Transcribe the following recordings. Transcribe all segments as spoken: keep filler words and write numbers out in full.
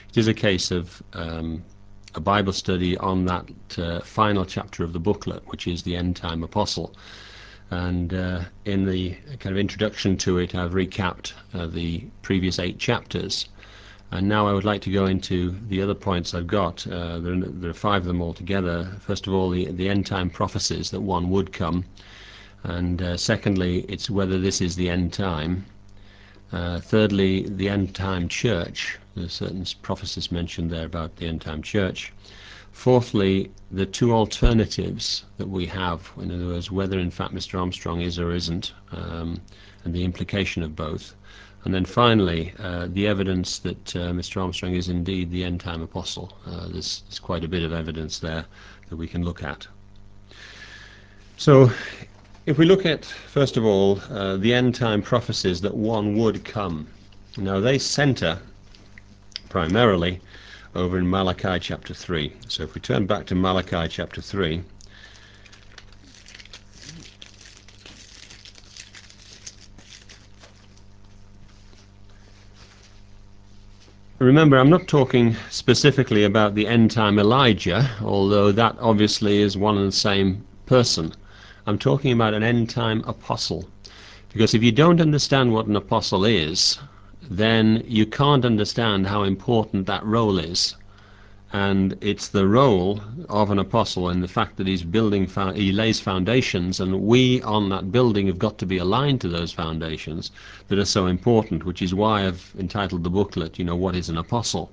It is a case of um, a Bible study on that uh, final chapter of the booklet, which is the End Time Apostle. And uh, in the kind of introduction to it, I've recapped uh, the previous eight chapters. And now I would like to go into the other points I've got. Uh, there, are, there are five of them altogether. First of all, the, the end-time prophecies that one would come. And uh, secondly, it's whether this is the end time. Uh, thirdly, the end-time church. There's certain prophecies mentioned there about the end-time church. Fourthly, the two alternatives that we have, in other words, whether in fact Mister Armstrong is or isn't, um, and the implication of both. And then finally, uh, the evidence that uh, Mister Armstrong is indeed the end-time apostle. Uh, there's, there's quite a bit of evidence there that we can look at. So, if we look at, first of all, uh, the end-time prophecies that one would come. Now, they centre primarily over in Malachi chapter three. So if we turn back to Malachi chapter three, remember, I'm not talking specifically about the end-time Elijah, although that obviously is one and the same person. I'm talking about an end-time apostle. Because if you don't understand what an apostle is, then you can't understand how important that role is. And it's the role of an apostle and the fact that he's building, he lays foundations, and we on that building have got to be aligned to those foundations that are so important, which is why I've entitled the booklet, you know, What is an Apostle?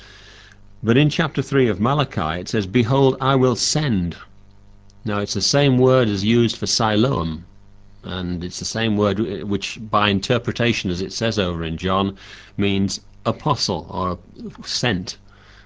But in chapter three of Malachi it says, "Behold, I will send." Now it's the same word as used for Siloam, and it's the same word which by interpretation, as it says over in John, means apostle or sent.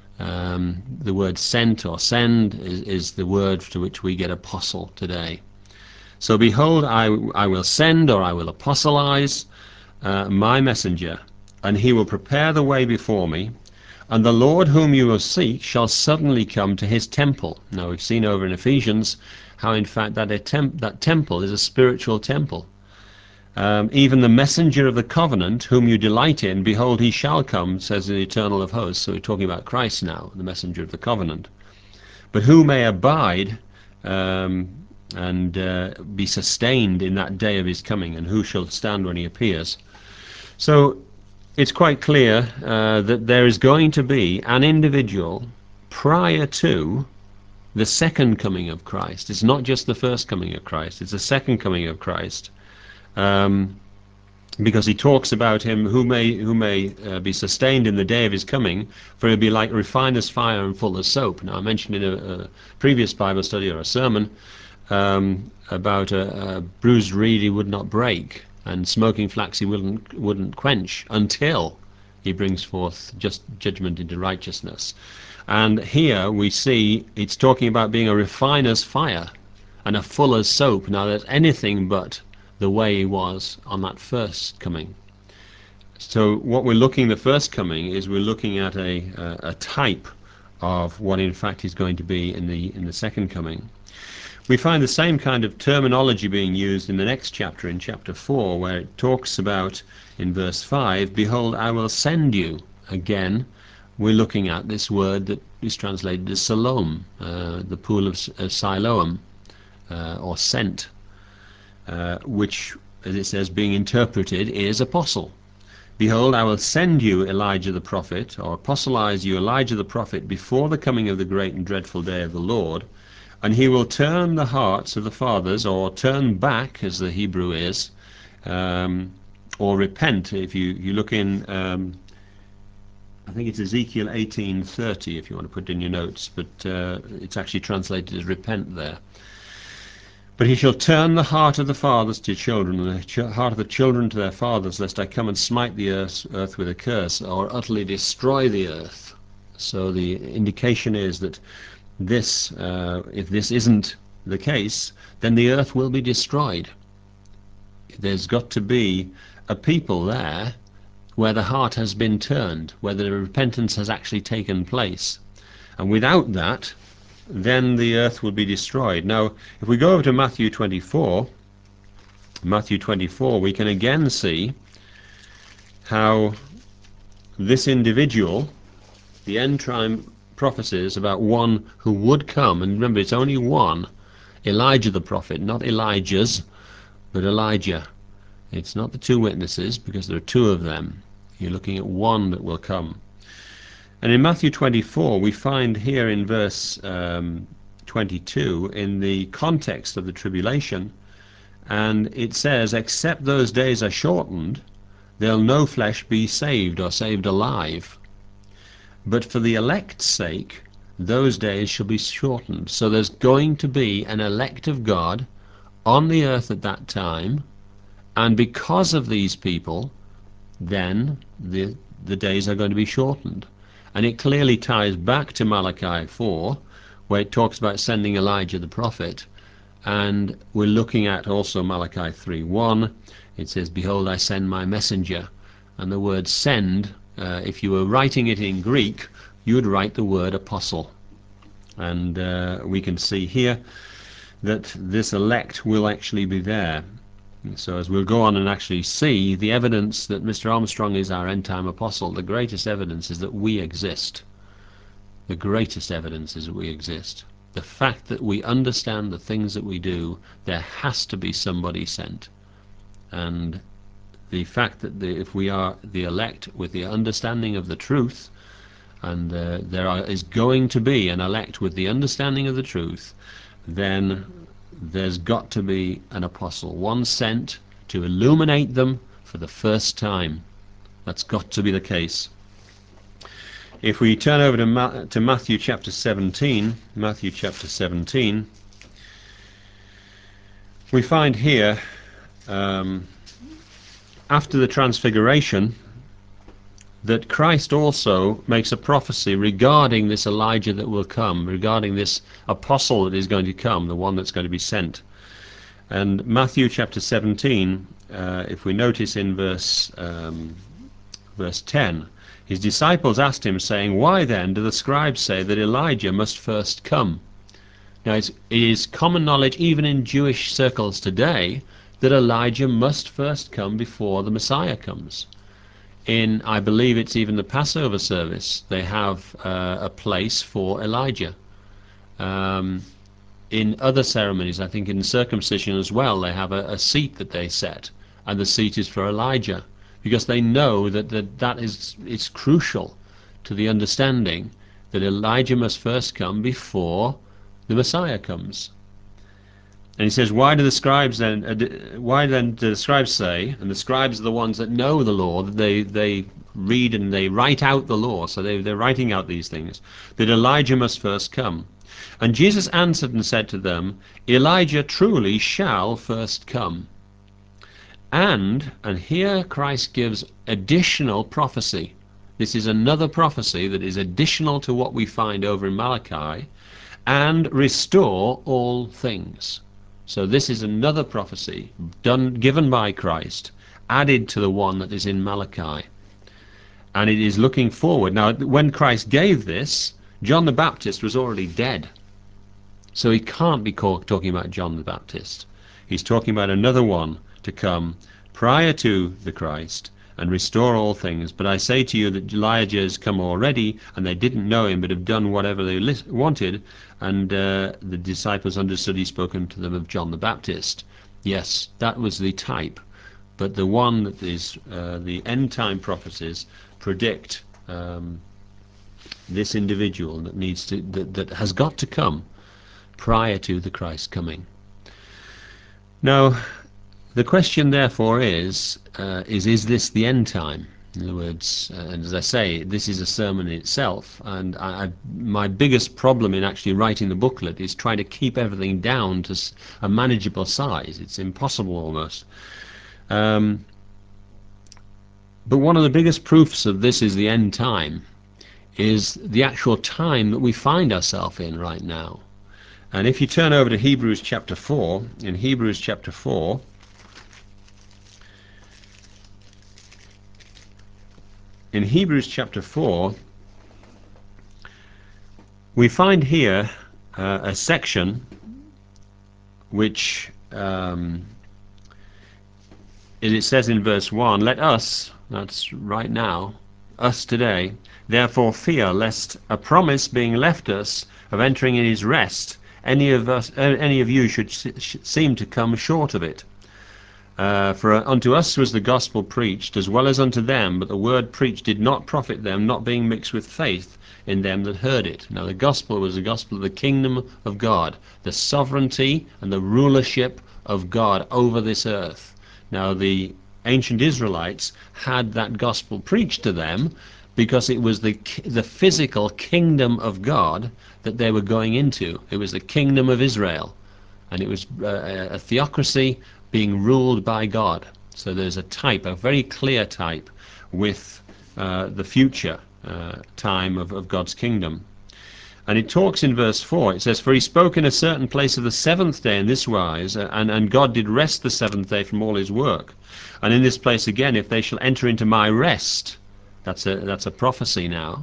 Um, the word sent or send is, is the word to which we get apostle today. So behold, I, I will send, or I will apostolize uh, my messenger, and he will prepare the way before me, and the Lord whom you will seek shall suddenly come to his temple. Now we've seen over in Ephesians how in fact that, a temp that temple is a spiritual temple. Um, even the messenger of the covenant, whom you delight in, behold, he shall come, says the Eternal of hosts. So we're talking about Christ now, the messenger of the covenant. But who may abide um, and uh, be sustained in that day of his coming, and who shall stand when he appears? So it's quite clear uh, that there is going to be an individual prior to the second coming of Christ. It's not just the first coming of Christ, it's the second coming of Christ. Um, because he talks about him who may who may uh, be sustained in the day of his coming, for he'll be like refiner's fire and full of soap. Now I mentioned in a, a previous Bible study or a sermon um, about a, a bruised reed he would not break, and smoking flax he wouldn't wouldn't quench until he brings forth just judgment into righteousness. And here we see it's talking about being a refiner's fire and a fuller's soap. Now that's anything but the way he was on that first coming. So what we're looking, the first coming, is we're looking at a, a, a type of what in fact is going to be in the in the second coming. We find the same kind of terminology being used in the next chapter, in chapter four, where it talks about, in verse five, "Behold, I will send you." Again, we're looking at this word that is translated as Siloam, uh, the pool of, of Siloam, uh, or sent. Uh, which, as it says, being interpreted is apostle. "Behold, I will send you Elijah the prophet," or apostolize you Elijah the prophet, "before the coming of the great and dreadful day of the Lord, and he will turn the hearts of the fathers," or turn back, as the Hebrew is, um, or repent. If you, you look in, um, I think it's Ezekiel eighteen thirty, if you want to put it in your notes, but uh, it's actually translated as repent there. "But he shall turn the heart of the fathers to children, and the ch heart of the children to their fathers, lest I come and smite the earth, earth with a curse, or utterly destroy the earth." So the indication is that this, uh, if this isn't the case, then the earth will be destroyed. There's got to be a people there where the heart has been turned, where the repentance has actually taken place. And without that, then the earth will be destroyed. Now, if we go over to Matthew twenty-four, Matthew twenty-four, we can again see how this individual the end time prophecies about one who would come, and remember it's only one, Elijah the prophet, not Elijah's, but Elijah. It's not the two witnesses, because there are two of them. You're looking at one that will come. And in Matthew twenty-four, we find here in verse um, twenty-two, in the context of the tribulation, and it says, except those days are shortened, there'll no flesh be saved or saved alive. But for the elect's sake, those days shall be shortened. So there's going to be an elect of God on the earth at that time, and because of these people, then the, the days are going to be shortened. And it clearly ties back to Malachi four, where it talks about sending Elijah the prophet. And we're looking at also Malachi three one. It says, behold, I send my messenger. And the word send, uh, if you were writing it in Greek, you would write the word apostle. And uh, we can see here that this elect will actually be there. So as we'll go on and actually see the evidence that Mister Armstrong is our end-time apostle, the greatest evidence is that we exist. The greatest evidence is that we exist. The fact that we understand the things that we do, there has to be somebody sent. And the fact that the, if we are the elect with the understanding of the truth, and uh, there are, is going to be an elect with the understanding of the truth, then there's got to be an apostle, one sent to illuminate them for the first time. That's got to be the case. If we turn over to, Ma to Matthew chapter seventeen, Matthew chapter seventeen, we find here, um, after the transfiguration, that Christ also makes a prophecy regarding this Elijah that will come, regarding this apostle that is going to come, the one that's going to be sent. And Matthew chapter seventeen, uh, if we notice in verse um, verse ten, his disciples asked him, saying, why then do the scribes say that Elijah must first come? Now it's, it is common knowledge even in Jewish circles today that Elijah must first come before the Messiah comes. In, I believe it's even the Passover service, they have uh, a place for Elijah. Um, in other ceremonies, I think in circumcision as well, they have a, a seat that they set, and the seat is for Elijah, because they know that that, that is it's crucial to the understanding that Elijah must first come before the Messiah comes. And he says, why do the scribes then, uh, why then do the scribes say, and the scribes are the ones that know the law, that they, they read and they write out the law, so they, they're writing out these things, that Elijah must first come. And Jesus answered and said to them, Elijah truly shall first come. And, and here Christ gives additional prophecy. This is another prophecy that is additional to what we find over in Malachi, and restore all things. So this is another prophecy done, given by Christ, added to the one that is in Malachi. And it is looking forward. Now, when Christ gave this, John the Baptist was already dead. So he can't be called, talking about John the Baptist. He's talking about another one to come prior to the Christ and restore all things. But I say to you that Elijah has come already, and they didn't know him, but have done whatever they wanted. And uh, the disciples understood he spoken to them of John the Baptist. Yes, that was the type. But the one that is uh, the end time prophecies predict um, this individual that needs to that, that has got to come prior to the Christ coming. Now, the question therefore is, uh, is, is this the end time? In other words, uh, and as I say, this is a sermon in itself, and I, I, my biggest problem in actually writing the booklet is trying to keep everything down to a manageable size. It's impossible almost. Um, but one of the biggest proofs of this is the end time, is the actual time that we find ourselves in right now. And if you turn over to Hebrews chapter four, in Hebrews chapter four, in Hebrews chapter four, we find here uh, a section which um, it says in verse one, let us, that's right now, us today. Therefore fear lest a promise being left us of entering in his rest, any of us, uh, any of you should sh seem to come short of it. Uh, for unto us was the gospel preached, as well as unto them, but the word preached did not profit them, not being mixed with faith in them that heard it. Now the gospel was the gospel of the kingdom of God, the sovereignty and the rulership of God over this earth. Now the ancient Israelites had that gospel preached to them because it was the the physical kingdom of God that they were going into. It was the kingdom of Israel, and it was uh, a theocracy being ruled by God. So there's a type, a very clear type, with uh, the future uh, time of, of God's kingdom. And it talks in verse four, it says, For he spoke in a certain place of the seventh day in this wise, and, and God did rest the seventh day from all his work. And in this place again, if they shall enter into my rest, that's a, that's a prophecy now.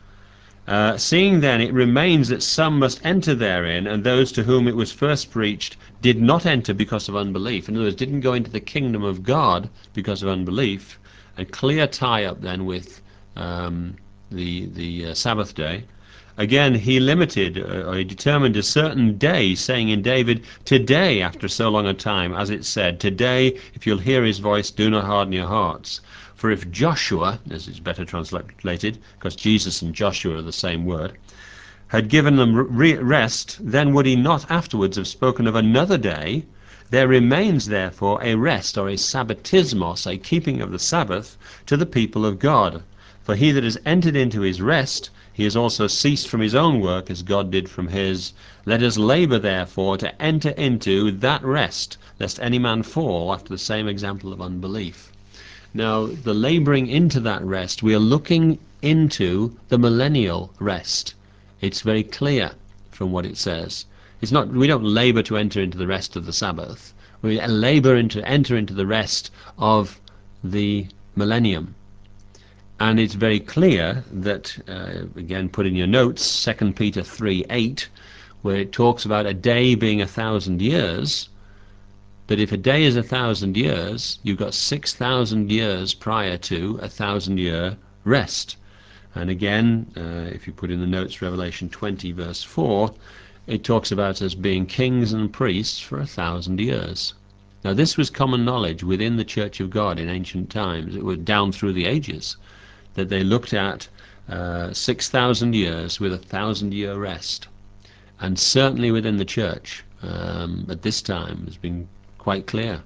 Uh, seeing then it remains that some must enter therein, and those to whom it was first preached did not enter because of unbelief. In other words, didn't go into the kingdom of God because of unbelief. A clear tie-up then with um, the, the uh, Sabbath day. Again, he limited, uh, or he determined a certain day, saying in David, Today, after so long a time, as it said, Today, if you'll hear his voice, do not harden your hearts. For if Joshua, as is better translated, because Jesus and Joshua are the same word, had given them re rest, then would he not afterwards have spoken of another day? There remains therefore a rest, or a sabbatismos, a keeping of the Sabbath, to the people of God. For he that has entered into his rest, he has also ceased from his own work, as God did from his. Let us labour therefore to enter into that rest, lest any man fall after the same example of unbelief. Now, the labouring into that rest, we are looking into the millennial rest. It's very clear from what it says. It's not, we don't labour to enter into the rest of the Sabbath. We labour to enter into the rest of the millennium. And it's very clear that, uh, again, put in your notes, Second Peter three eight, where it talks about a day being a thousand years, that if a day is a thousand years, you've got six thousand years prior to a thousand year rest. And again, uh, if you put in the notes Revelation twenty verse four, it talks about us being kings and priests for a thousand years. Now this was common knowledge within the Church of God in ancient times. It was down through the ages that they looked at uh, six thousand years with a thousand year rest. And certainly within the church um, at this time has been quite clear.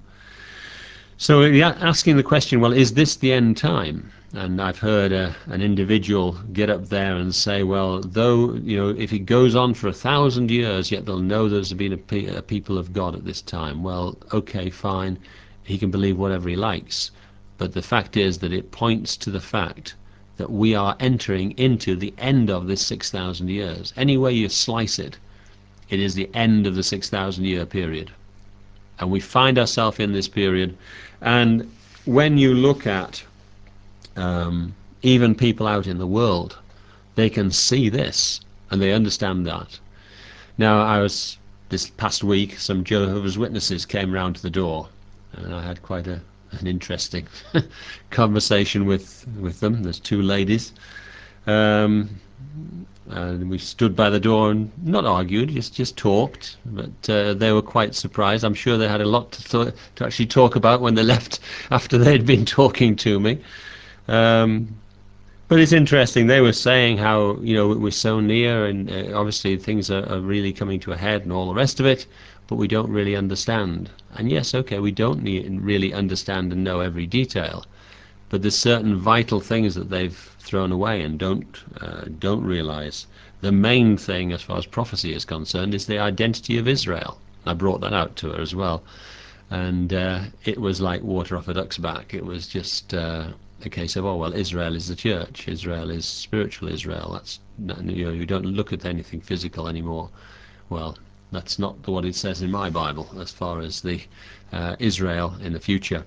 So you're asking the question, well, is this the end time? And I've heard a, an individual get up there and say, well, though, you know, if it goes on for a thousand years, yet they'll know there's been a, pe a people of God at this time. Well, okay, fine. He can believe whatever he likes. But the fact is that it points to the fact that we are entering into the end of this six thousand years. Any way you slice it, it is the end of the six thousand year period. And we find ourselves in this period. And when you look at um, even people out in the world, they can see this and they understand that. Now, I was, this past week, some Jehovah's Witnesses came round to the door, and I had quite a, an interesting conversation with, with them. There's two ladies. Um, and we stood by the door and not argued, just just talked, but uh, they were quite surprised. I'm sure they had a lot to, th to actually talk about when they left after they'd been talking to me. Um, but it's interesting, they were saying how, you know, we're so near, and uh, obviously things are, are really coming to a head and all the rest of it, but we don't really understand. And yes, okay, we don't need, really understand and know every detail, but there's certain vital things that they've thrown away and don't uh, don't realize. The main thing as far as prophecy is concerned is the identity of Israel. I brought that out to her as well, and uh, it was like water off a duck's back. It was just uh, a case of, oh well, Israel is the church, Israel is spiritual Israel. That's, you know, you don't look at anything physical anymore. Well, that's not what it says in my Bible as far as the uh, Israel in the future.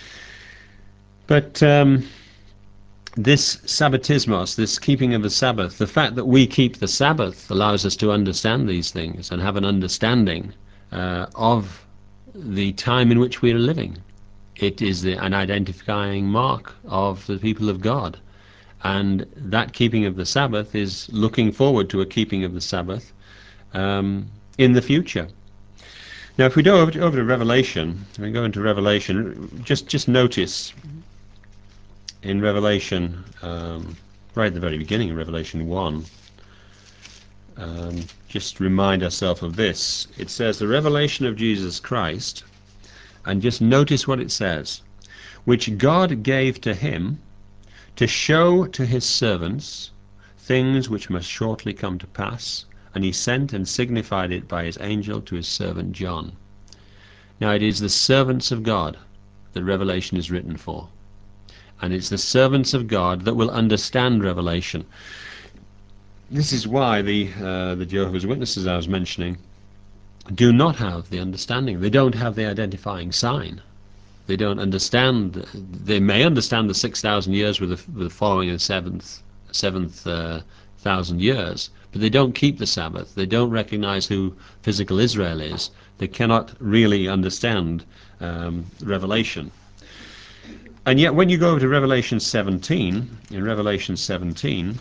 But um, this sabbatismos, this keeping of the Sabbath, the fact that we keep the Sabbath allows us to understand these things and have an understanding uh, of the time in which we are living. It is the, an identifying mark of the people of God. And that keeping of the Sabbath is looking forward to a keeping of the Sabbath um, in the future. Now, if we go over to, over to Revelation, we go into Revelation, just just notice in Revelation, um, right at the very beginning, in Revelation one, um, just remind ourselves of this. It says, the revelation of Jesus Christ, and just notice what it says, which God gave to him to show to his servants things which must shortly come to pass, and he sent and signified it by his angel to his servant John. Now it is the servants of God that Revelation is written for, and it's the servants of God that will understand Revelation. This is why the uh, the Jehovah's Witnesses I was mentioning do not have the understanding. They don't have the identifying sign. They don't understand. They may understand the six thousand years with the, with the following the seventh seventh uh, thousand years, but they don't keep the Sabbath. They don't recognize who physical Israel is. They cannot really understand um, Revelation. And yet, when you go over to Revelation seventeen, in Revelation seventeen,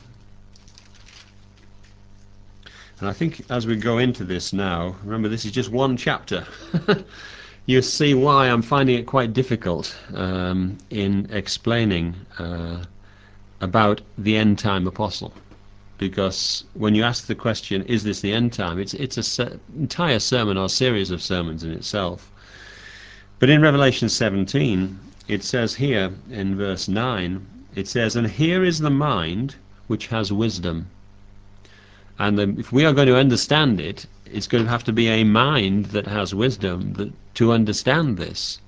and I think as we go into this now, remember this is just one chapter. You see why I'm finding it quite difficult um, in explaining uh, about the end time apostle, because when you ask the question, is this the end time, it's it's a se entire sermon or series of sermons in itself. But in Revelation seventeen, it says here in verse nine, it says, and here is the mind which has wisdom. And the, if we are going to understand it, it's going to have to be a mind that has wisdom that, to understand this.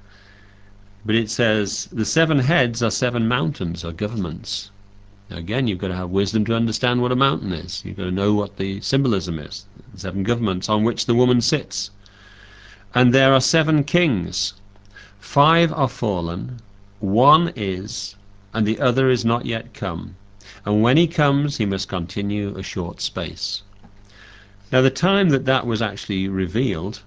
But it says the seven heads are seven mountains or governments. Now again, you've got to have wisdom to understand what a mountain is. You've got to know what the symbolism is. The seven governments on which the woman sits. And there are seven kings. Five are fallen, one is, and the other is not yet come. And when he comes, he must continue a short space. Now the time that that was actually revealed,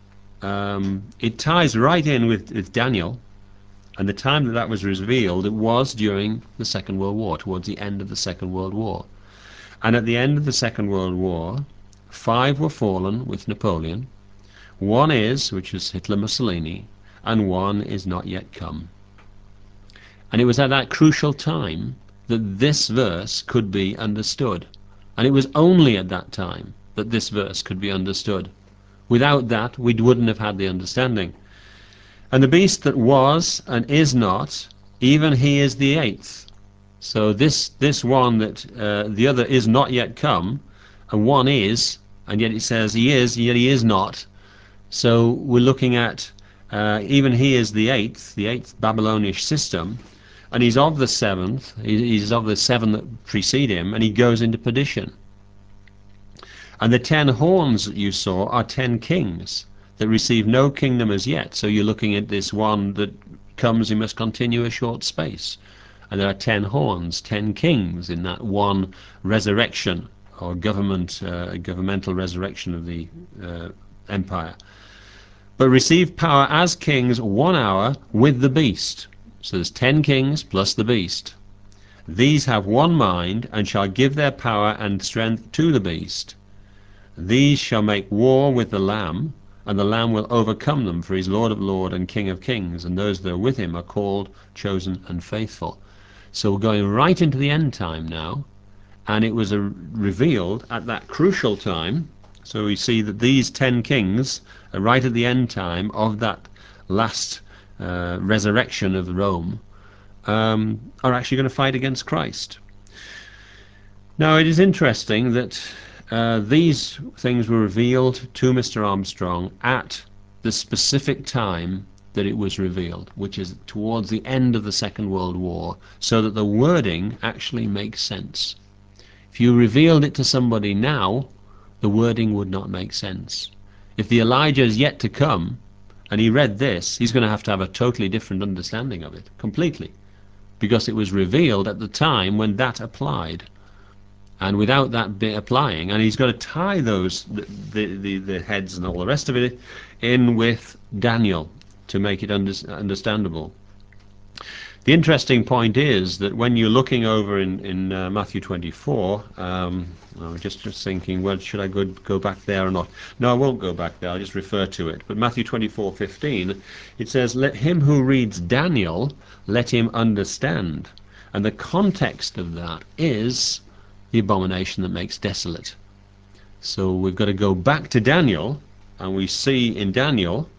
um, it ties right in with, with Daniel, and the time that that was revealed, it was during the Second World War, towards the end of the Second World War. And at the end of the Second World War, five were fallen with Napoleon, one is, which is Hitler Mussolini, and one is not yet come. And it was at that crucial time that this verse could be understood. And it was only at that time that this verse could be understood. Without that, we wouldn't have had the understanding. And the beast that was and is not, even he is the eighth. So this this one that uh, the other is not yet come, and one is, and yet it says he is, yet he is not. So we're looking at uh, even he is the eighth, the eighth Babylonish system, and he's of the seventh, he's of the seven that precede him, and he goes into perdition. And the ten horns that you saw are ten kings that receive no kingdom as yet. So you're looking at this one that comes, he must continue a short space. And there are ten horns, ten kings in that one resurrection, or government, uh, governmental resurrection of the uh, empire. But receive power as kings one hour with the beast. So there's ten kings plus the beast. These have one mind, and shall give their power and strength to the beast. These shall make war with the Lamb, and the Lamb will overcome them, for he is Lord of lords and King of kings, and those that are with him are called, chosen, and faithful. So we're going right into the end time now, and it was a, revealed at that crucial time. So we see that these ten kings are right at the end time of that last uh, resurrection of Rome, um, are actually going to fight against Christ. Now it is interesting that uh, these things were revealed to Mister Armstrong at the specific time that it was revealed, which is towards the end of the Second World War, so that the wording actually makes sense. If you revealed it to somebody now, the wording would not make sense. If the Elijah is yet to come, and he read this, he's going to have to have a totally different understanding of it, completely, because it was revealed at the time when that applied. And without that bit applying, and he's got to tie those, the, the, the, the heads and all the rest of it, in with Daniel to make it under, understandable. The interesting point is that when you're looking over in, in uh, Matthew twenty-four, um, I'm just, just thinking, well, should I go, go back there or not? No, I won't go back there, I'll just refer to it. But Matthew twenty-four fifteen, it says, let him who reads Daniel, let him understand. And the context of that is the abomination that makes desolate. So we've got to go back to Daniel, and we see in Daniel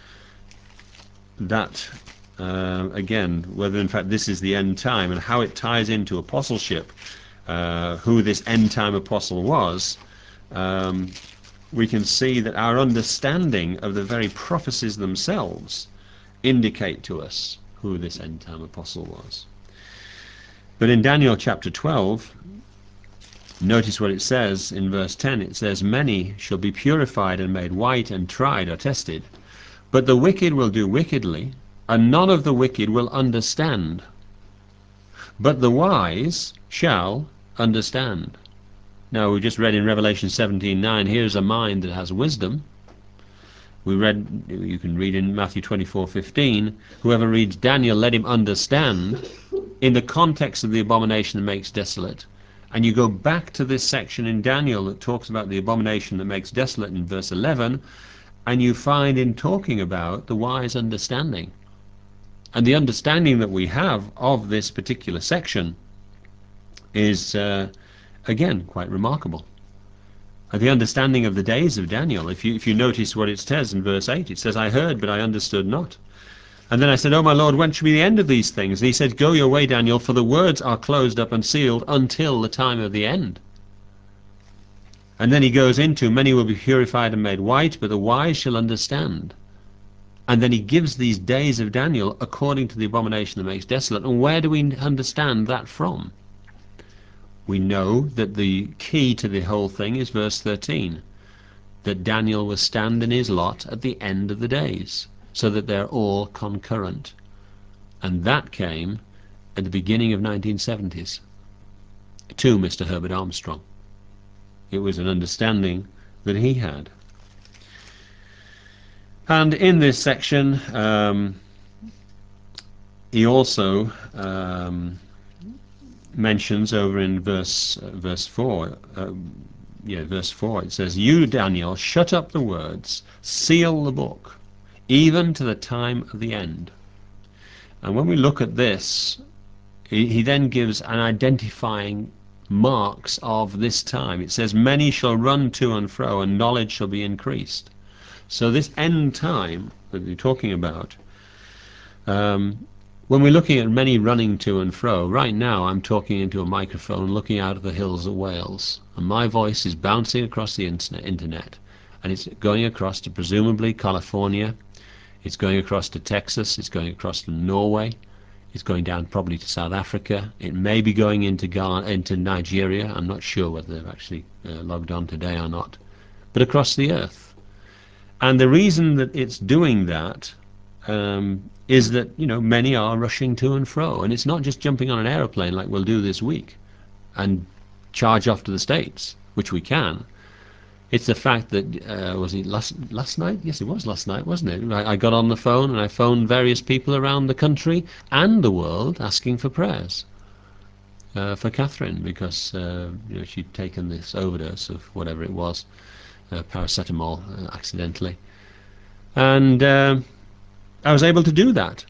that uh, again, whether in fact this is the end time and how it ties into apostleship, uh, who this end time apostle was, um, we can see that our understanding of the very prophecies themselves indicate to us who this end time apostle was. But in Daniel chapter twelve, notice what it says in verse ten. It says, many shall be purified and made white and tried or tested, but the wicked will do wickedly, and none of the wicked will understand. But the wise shall understand. Now, we just read in Revelation seventeen nine, here's a mind that has wisdom. We read, you can read in Matthew twenty-four fifteen, whoever reads Daniel, let him understand, in the context of the abomination that makes desolate. And you go back to this section in Daniel that talks about the abomination that makes desolate in verse eleven, and you find in talking about the wise understanding. And the understanding that we have of this particular section is, uh, again, quite remarkable. And the understanding of the days of Daniel, if you, if you notice what it says in verse eight, it says, I heard, but I understood not. And then I said, O my Lord, when shall be the end of these things? And he said, go your way, Daniel, for the words are closed up and sealed until the time of the end. And then he goes into, many will be purified and made white, but the wise shall understand. And then he gives these days of Daniel according to the abomination that makes desolate. And where do we understand that from? We know that the key to the whole thing is verse thirteen, that Daniel will stand in his lot at the end of the days, so that they're all concurrent. And that came at the beginning of nineteen seventies to Mister Herbert Armstrong. It was an understanding that he had. And in this section, um, he also um, mentions over in verse uh, verse four, uh, yeah, verse four. It says, "You, Daniel, shut up the words, seal the book, even to the time of the end." And when we look at this, he, he then gives an identifying marks of this time. It says, "Many shall run to and fro, and knowledge shall be increased." So this end time that we're talking about, um, when we're looking at many running to and fro, right now I'm talking into a microphone looking out of the hills of Wales, and my voice is bouncing across the internet, and it's going across to presumably California, it's going across to Texas, it's going across to Norway, it's going down probably to South Africa, it may be going into Ghana, into Nigeria. I'm not sure whether they've actually uh, logged on today or not, but across the earth. And the reason that it's doing that um, is that, you know, many are rushing to and fro. And it's not just jumping on an aeroplane like we'll do this week and charge off to the States, which we can. It's the fact that, uh, was it last, last night? Yes, it was last night, wasn't it? I, I got on the phone and I phoned various people around the country and the world asking for prayers uh, for Catherine, because uh, you know, she'd taken this overdose of whatever it was. Uh, paracetamol uh, accidentally, and uh, I was able to do that.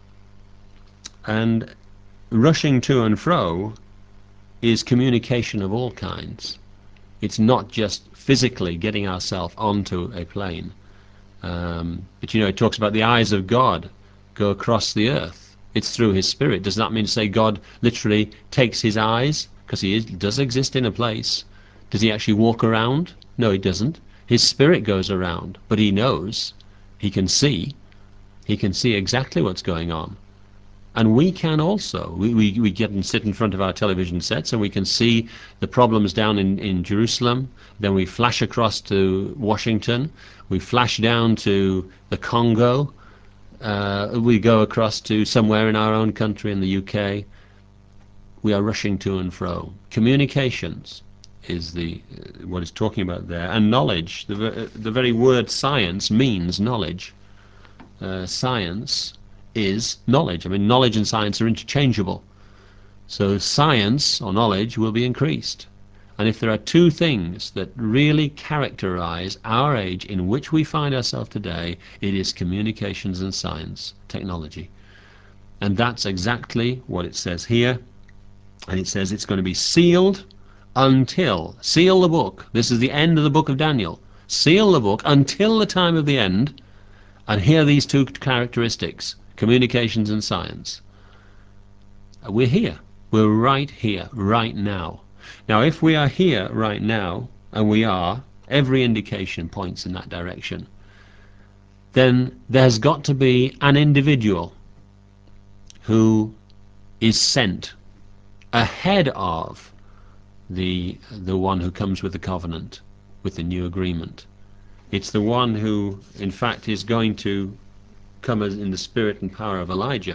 And rushing to and fro is communication of all kinds. It's not just physically getting ourselves onto a plane, um, but you know, it talks about the eyes of God go across the earth. It's through his spirit. Does that mean to say God literally takes his eyes, because he is, does exist in a place? Does he actually walk around? No, he doesn't. His spirit goes around, but he knows, he can see, he can see exactly what's going on. And we can also. We, we, we get and sit in front of our television sets and we can see the problems down in, in Jerusalem. Then we flash across to Washington. We flash down to the Congo. Uh, we go across to somewhere in our own country in the U K. We are rushing to and fro. Communications is the uh, what it's talking about there, and knowledge. The the very word science means knowledge. Uh, science is knowledge. I mean, knowledge and science are interchangeable. So science or knowledge will be increased. And if there are two things that really characterize our age in which we find ourselves today, it is communications and science, technology. And that's exactly what it says here. And it says it's going to be sealed until, seal the book. This is the end of the book of Daniel. Seal the book until the time of the end. And here are these two characteristics, communications and science. We're here. We're right here, right now. Now, if we are here right now, and we are, every indication points in that direction, then there's got to be an individual who is sent ahead of the the one who comes with the covenant, with the new agreement. It's the one who, in fact, is going to come as in the spirit and power of Elijah.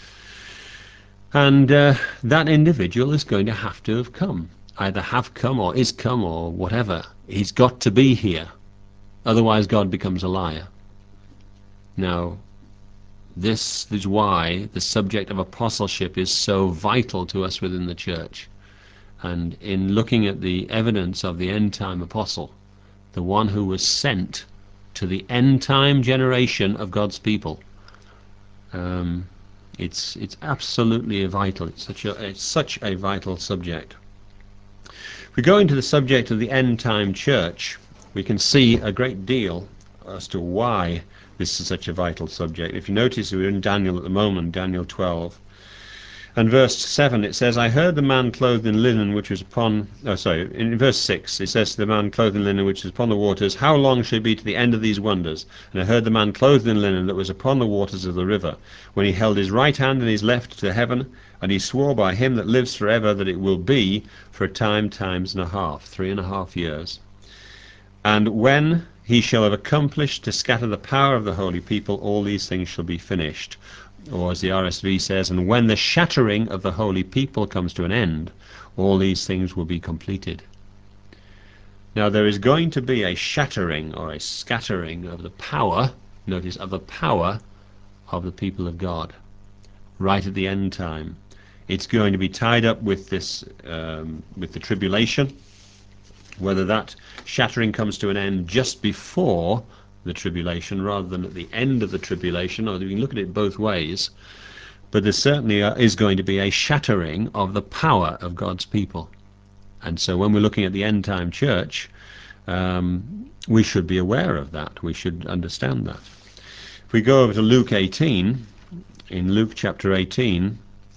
And uh, that individual is going to have to have come. Either have come or is come or whatever. He's got to be here. Otherwise God becomes a liar. Now, this is why the subject of apostleship is so vital to us within the church. And in looking at the evidence of the end-time apostle, the one who was sent to the end-time generation of God's people, um, it's it's absolutely vital. It's such a it's such a vital subject. If we go into the subject of the end-time church, we can see a great deal as to why this is such a vital subject. If you notice, we're in Daniel at the moment, Daniel twelve. And verse seven, it says, I heard the man clothed in linen which was upon, oh sorry, in verse six, it says to the man clothed in linen which was upon the waters, how long shall it be to the end of these wonders? And I heard the man clothed in linen that was upon the waters of the river, when he held his right hand and his left to heaven, and he swore by him that lives forever that it will be for a time, times and a half, three and a half years. And when he shall have accomplished to scatter the power of the holy people, all these things shall be finished. Or as the R S V says, and when the shattering of the holy people comes to an end, all these things will be completed. Now there is going to be a shattering or a scattering of the power, notice, of the power of the people of God, right at the end time. It's going to be tied up with this, um, with the tribulation. Whether that shattering comes to an end just before the tribulation rather than at the end of the tribulation, or you can look at it both ways, but there certainly is going to be a shattering of the power of God's people. And so when we're looking at the end time church, um, we should be aware of that. We should understand that. If we go over to Luke eighteen, in Luke chapter eighteen,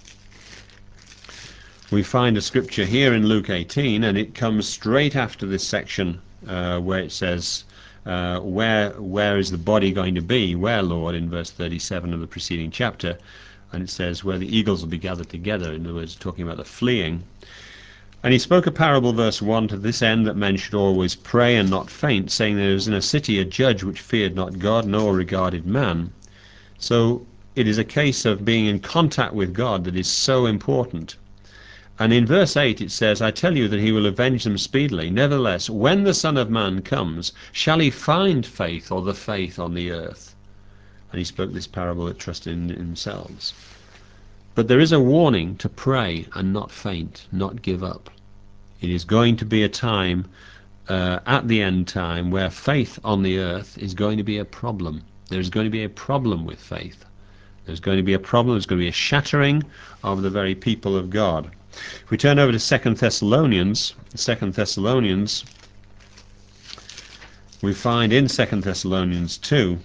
we find a scripture here in Luke eighteen, and it comes straight after this section uh, where it says, uh, where where is the body going to be? Where, Lord, in verse thirty-seven of the preceding chapter. And it says, where the eagles will be gathered together. In other words, talking about the fleeing. And he spoke a parable, verse one, to this end, that men should always pray and not faint, saying there is in a city a judge which feared not God, nor regarded man. So it is a case of being in contact with God that is so important. And in verse eight it says, I tell you that he will avenge them speedily. Nevertheless, when the Son of Man comes, shall he find faith or the faith on the earth? And he spoke this parable that trusted in themselves. But there is a warning to pray and not faint, not give up. It is going to be a time uh, at the end time where faith on the earth is going to be a problem. There's going to be a problem with faith. There's going to be a problem. There's going to be a shattering of the very people of God. If we turn over to Second Thessalonians, Second Thessalonians, we find in Second Thessalonians two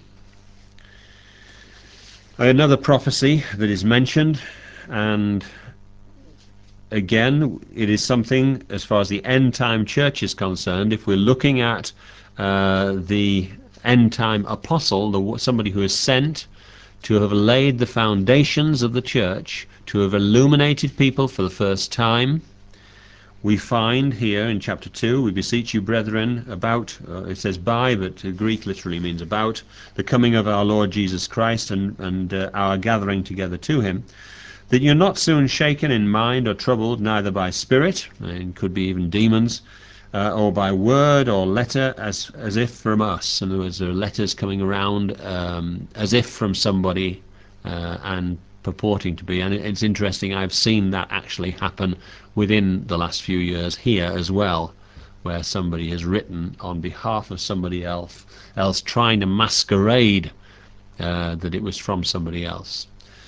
another prophecy that is mentioned, and again, it is something as far as the end time church is concerned. If we're looking at uh, the end time apostle, the, somebody who is sent to have laid the foundations of the church, to have illuminated people for the first time, we find here in chapter two, we beseech you, brethren, about, uh, it says by, but Greek literally means about, the coming of our Lord Jesus Christ and, and uh, our gathering together to him, that you're not soon shaken in mind or troubled, neither by spirit, and could be even demons, uh, or by word or letter, as as if from us. In other words, there are letters coming around um, as if from somebody uh, and purporting to be. And it's interesting, I've seen that actually happen within the last few years here as well, where somebody has written on behalf of somebody else, else trying to masquerade uh, that it was from somebody else.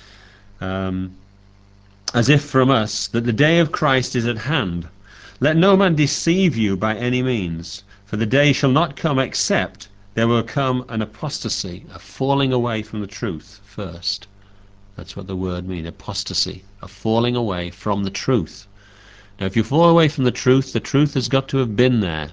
Um, as if from us, that the day of Christ is at hand. Let no man deceive you by any means, for the day shall not come except there will come an apostasy, a falling away from the truth first. That's what the word means, apostasy, a falling away from the truth. Now if you fall away from the truth, the truth has got to have been there.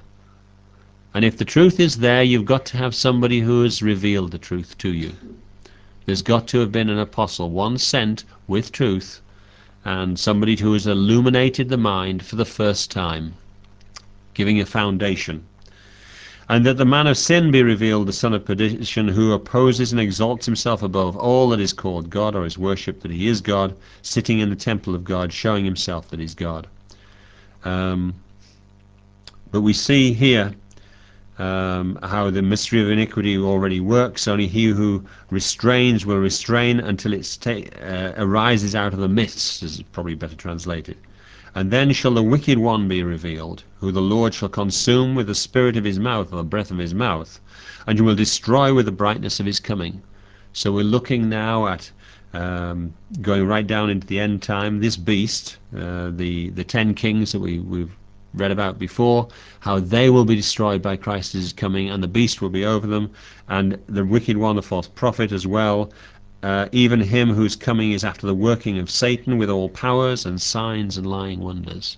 And if the truth is there, you've got to have somebody who has revealed the truth to you. There's got to have been an apostle, one sent with truth, and somebody who has illuminated the mind for the first time, giving a foundation. And that the man of sin be revealed, the son of perdition, who opposes and exalts himself above all that is called God or is worshipped, that he is God, sitting in the temple of God, showing himself that he's God. Um, but we see here um, how the mystery of iniquity already works. Only he who restrains will restrain until it uh, arises out of the midst, is probably better translated. And then shall the wicked one be revealed, who the Lord shall consume with the spirit of his mouth, or the breath of his mouth, and will destroy with the brightness of his coming. So we're looking now at um, going right down into the end time. This beast, uh, the the ten kings that we, we've read about before, how they will be destroyed by Christ's coming, and the beast will be over them, and the wicked one, the false prophet as well. Uh, even him whose coming is after the working of Satan with all powers and signs and lying wonders.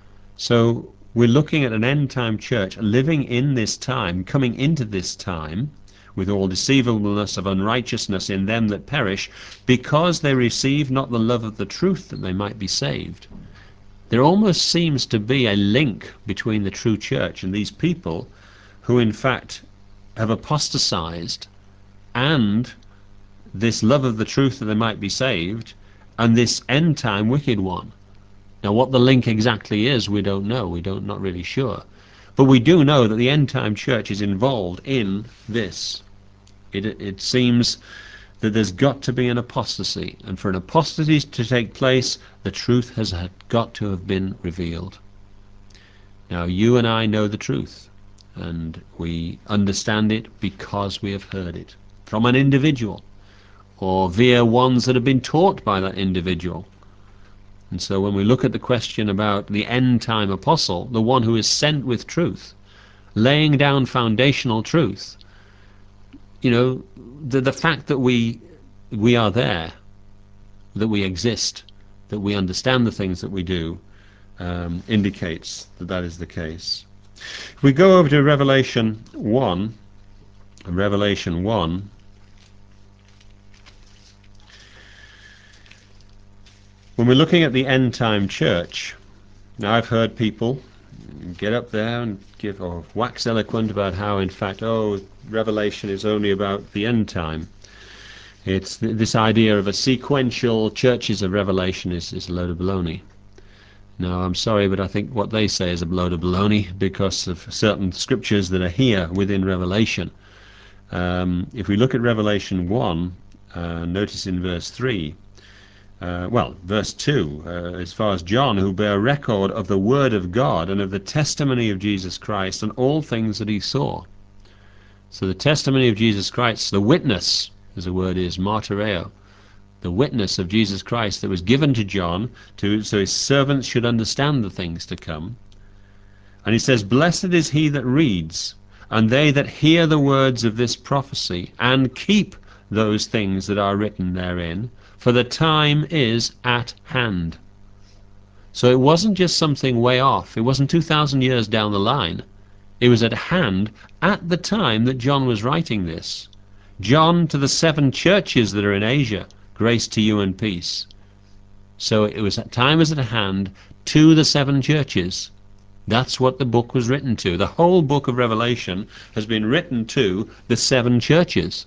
So we're looking at an end-time church living in this time, coming into this time, with all deceivableness of unrighteousness in them that perish, because they receive not the love of the truth that they might be saved. There almost seems to be a link between the true church and these people who in fact have apostatized, and this love of the truth that they might be saved, and this end time wicked one. Now what the link exactly is, we don't know. We don't not really sure. But we do know that the end time church is involved in this. It, it seems that there's got to be an apostasy, and for an apostasy to take place, the truth has got to have been revealed. Now you and I know the truth, and we understand it because we have heard it from an individual, or via ones that have been taught by that individual. And so when we look at the question about the end-time apostle, the one who is sent with truth, laying down foundational truth, you know, the, the fact that we we are there, that we exist, that we understand the things that we do, um, indicates that that is the case. If we go over to Revelation one, Revelation one, when we're looking at the end-time church, now I've heard people get up there and give or wax eloquent about how in fact, oh, Revelation is only about the end time. It's th this idea of a sequential churches of Revelation is, is a load of baloney. Now I'm sorry, but I think what they say is a load of baloney because of certain scriptures that are here within Revelation. Um, if we look at Revelation one, uh, notice in verse three, Uh, well, verse two, uh, as far as John, who bear record of the word of God and of the testimony of Jesus Christ and all things that he saw. So the testimony of Jesus Christ, the witness, as the word is, martyreo, the witness of Jesus Christ that was given to John, to, so his servants should understand the things to come. And he says, blessed is he that reads, and they that hear the words of this prophecy, and keep those things that are written therein, for the time is at hand. So it wasn't just something way off. It wasn't two thousand years down the line. It was at hand at the time that John was writing this. John to the seven churches that are in Asia, grace to you and peace. So it was at time is at hand to the seven churches. That's what the book was written to. The whole book of Revelation has been written to the seven churches.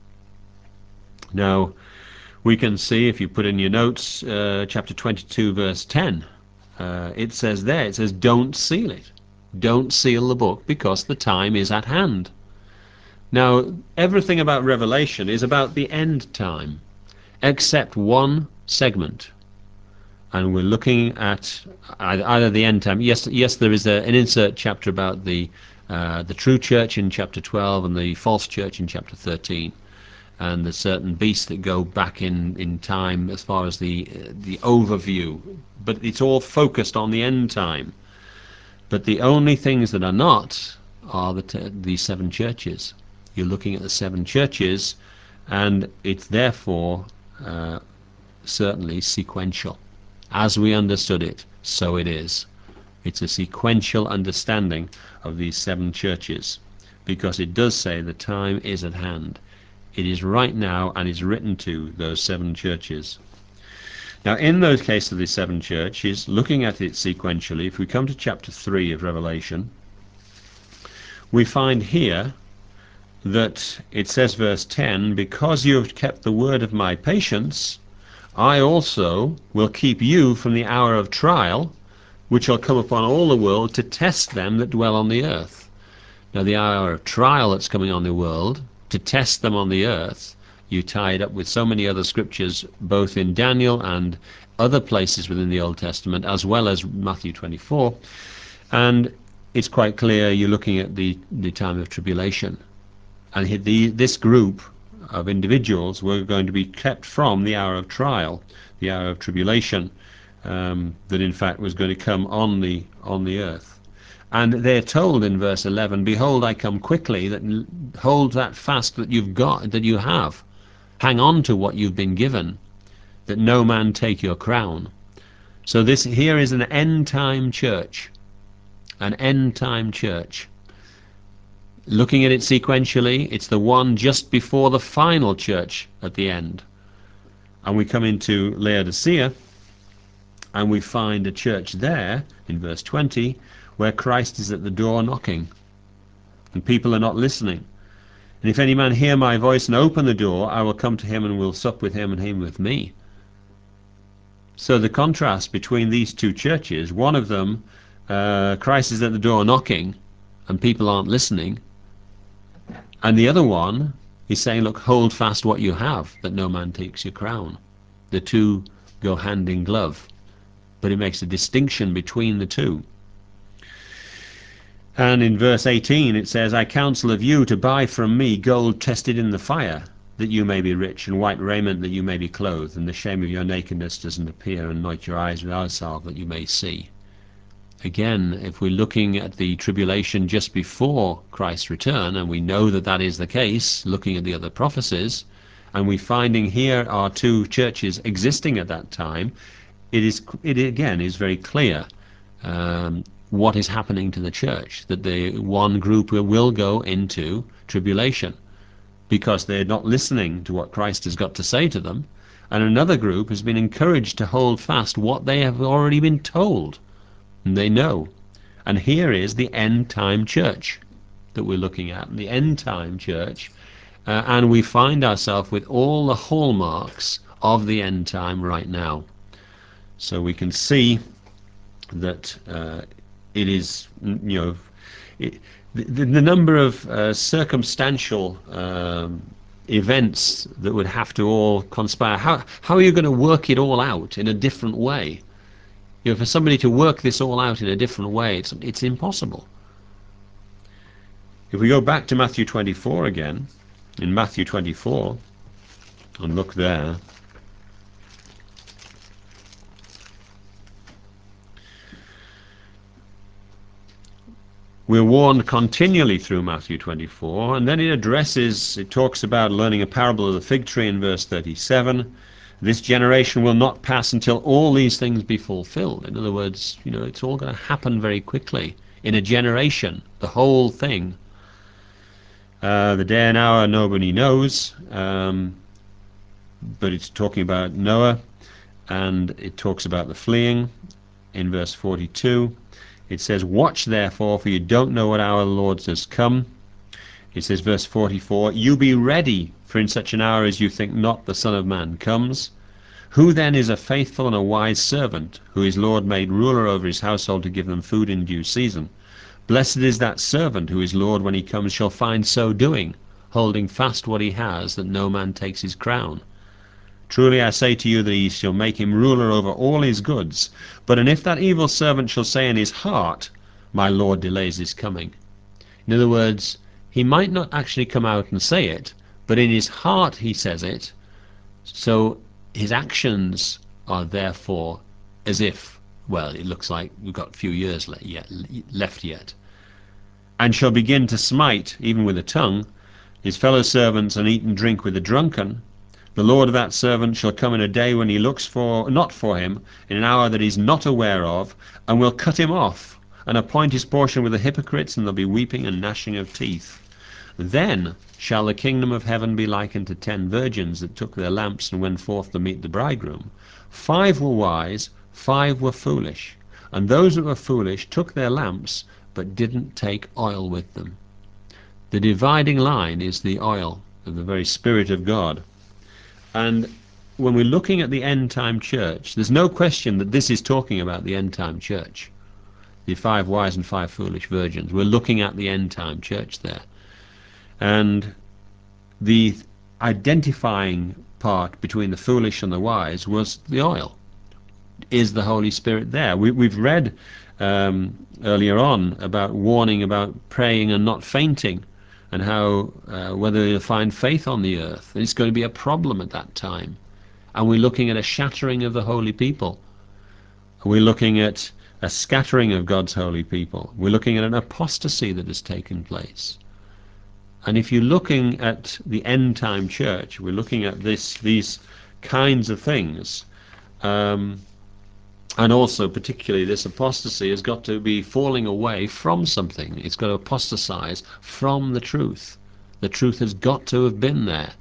Now, we can see, if you put in your notes, uh, chapter twenty-two, verse ten, uh, it says there, it says, don't seal it. Don't seal the book because the time is at hand. Now, everything about Revelation is about the end time. except one segment. And we're looking at either the end time. Yes, yes, there is a, an insert chapter about the uh, the true church in chapter twelve and the false church in chapter thirteen, and the certain beasts that go back in, in time as far as the uh, the overview. But it's all focused on the end time. But the only things that are not are the t the seven churches. You're looking at the seven churches, and it's therefore uh, certainly sequential. As we understood it, so it is. It's a sequential understanding of these seven churches, because it does say the time is at hand. It is right now and is written to those seven churches. Now, in those cases of the seven churches, looking at it sequentially, if we come to chapter three of Revelation, we find here that it says, verse ten, because you have kept the word of my patience, I also will keep you from the hour of trial, which shall come upon all the world to test them that dwell on the earth. Now, the hour of trial that's coming on the world, to test them on the earth, you tie it up with so many other scriptures, both in Daniel and other places within the Old Testament, as well as Matthew twenty-four. And it's quite clear you're looking at the, the time of tribulation. And the, this group of individuals were going to be kept from the hour of trial, the hour of tribulation, um, that in fact was going to come on the on the earth. And they're told in verse eleven, behold, I come quickly, that hold that fast that you've got, that you have. Hang on to what you've been given, that no man take your crown. So this here is an end time church, an end time church. Looking at it sequentially, it's the one just before the final church at the end. And we come into Laodicea, and we find a church there, in verse twenty, where Christ is at the door knocking, and people are not listening. And if any man hear my voice and open the door, I will come to him and will sup with him and him with me. So the contrast between these two churches, one of them, uh, Christ is at the door knocking, and people aren't listening, and the other one, he's saying, look, hold fast what you have, that no man takes your crown. The two go hand in glove, but it makes a distinction between the two. And in verse eighteen it says, I counsel of you to buy from me gold tested in the fire, that you may be rich, and white raiment, that you may be clothed, and the shame of your nakedness doesn't appear, and anoint your eyes with eye salve, that you may see. Again, if we're looking at the tribulation just before Christ's return, and we know that that is the case, looking at the other prophecies, and we're finding here are two churches existing at that time, it is it again is very clear um, what is happening to the church, that the one group will go into tribulation because they're not listening to what Christ has got to say to them, and another group has been encouraged to hold fast what they have already been told. And they know. And here is the end time church that we're looking at, the end time church, uh, and we find ourselves with all the hallmarks of the end time right now. So we can see that uh, it is, you know, it, the, the number of uh, circumstantial um, events that would have to all conspire. How, how are you going to work it all out in a different way? You know, for somebody to work this all out in a different way, it's, it's impossible. If we go back to Matthew twenty-four again, in Matthew twenty-four, and look there, we're warned continually through Matthew twenty-four, and then it addresses, it talks about learning a parable of the fig tree in verse thirty-seven. This generation will not pass until all these things be fulfilled. In other words, you know, it's all going to happen very quickly. In a generation, the whole thing. Uh, the day and hour nobody knows, um, but it's talking about Noah, and it talks about the fleeing in verse forty-two. It says, watch therefore, for you don't know what hour the Lord has come. It says, verse forty-four, you be ready, for in such an hour as you think not the Son of Man comes. Who then is a faithful and a wise servant, who his Lord made ruler over his household to give them food in due season? Blessed is that servant who his Lord, when he comes, shall find so doing, holding fast what he has, that no man takes his crown. Truly I say to you that he shall make him ruler over all his goods. But and if that evil servant shall say in his heart, my Lord delays his coming. In other words, he might not actually come out and say it, but in his heart he says it, so his actions are therefore as if, well, it looks like we've got a few years le yet, left yet. And shall begin to smite, even with the tongue, his fellow servants, and eat and drink with the drunken. The Lord of that servant shall come in a day when he looks for not for him, in an hour that he is not aware of, and will cut him off, and appoint his portion with the hypocrites, and there'll be weeping and gnashing of teeth. Then shall the kingdom of heaven be likened to ten virgins that took their lamps and went forth to meet the bridegroom. Five were wise, five were foolish. And those that were foolish took their lamps, but didn't take oil with them. The dividing line is the oil of the very Spirit of God. And when we're looking at the end-time church, there's no question that this is talking about the end-time church. The five wise and five foolish virgins. We're looking at the end-time church there. And the identifying part between the foolish and the wise was the oil. Is the Holy Spirit there? We, we've read um, earlier on about warning about praying and not fainting, and how uh, whether you'll find faith on the earth. It's going to be a problem at that time. And we're looking at a shattering of the holy people. We're looking at a scattering of God's holy people. We're looking at an apostasy that has taken place. And if you're looking at the end-time church, we're looking at this, these kinds of things, um, and also particularly this apostasy has got to be falling away from something. It's got to apostatize from the truth. The truth has got to have been there.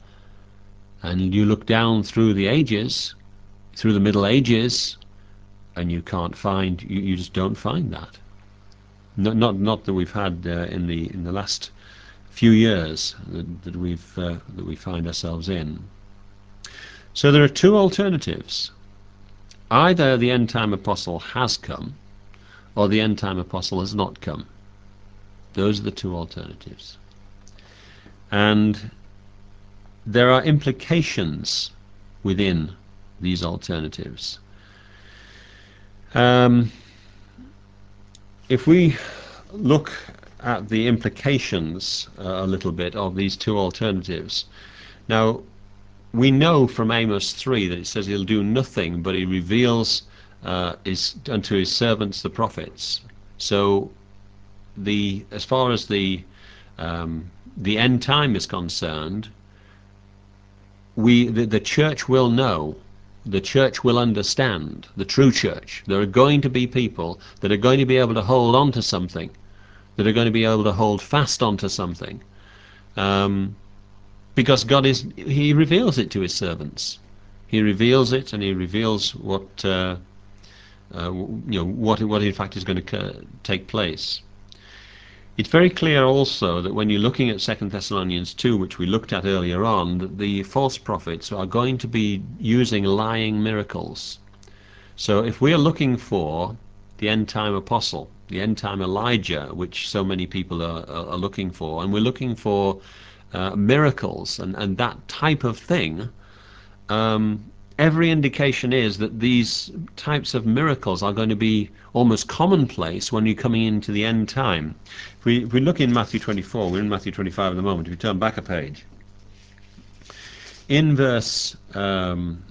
And you look down through the ages, through the Middle Ages, and you can't find, you, you just don't find that. Not, not, not that we've had uh, in the in the last few years that, that we've uh, that we find ourselves in. So there are two alternatives. Either the end-time apostle has come, or the end-time apostle has not come. Those are the two alternatives. And there are implications within these alternatives. Um, if we look at the implications uh, a little bit of these two alternatives, now we know from Amos three that it says he'll do nothing, but he reveals uh, his, unto his servants the prophets. So the as far as the um, the end time is concerned, we the, the church will know, the church will understand, the true church. There are going to be people that are going to be able to hold on to something, that are going to be able to hold fast onto something. Um, Because God is, He reveals it to His servants. He reveals it, and He reveals what, uh, uh, you know, what, what in fact is going to take place. It's very clear also that when you're looking at Second Thessalonians two, which we looked at earlier on, that the false prophets are going to be using lying miracles. So if we are looking for the end-time apostle, the end-time Elijah, which so many people are, are, are looking for, and we're looking for Uh, miracles and, and that type of thing, um, every indication is that these types of miracles are going to be almost commonplace when you're coming into the end time. If we, if we look in Matthew twenty-four, we're in Matthew twenty-five at the moment, if we turn back a page, in verse um,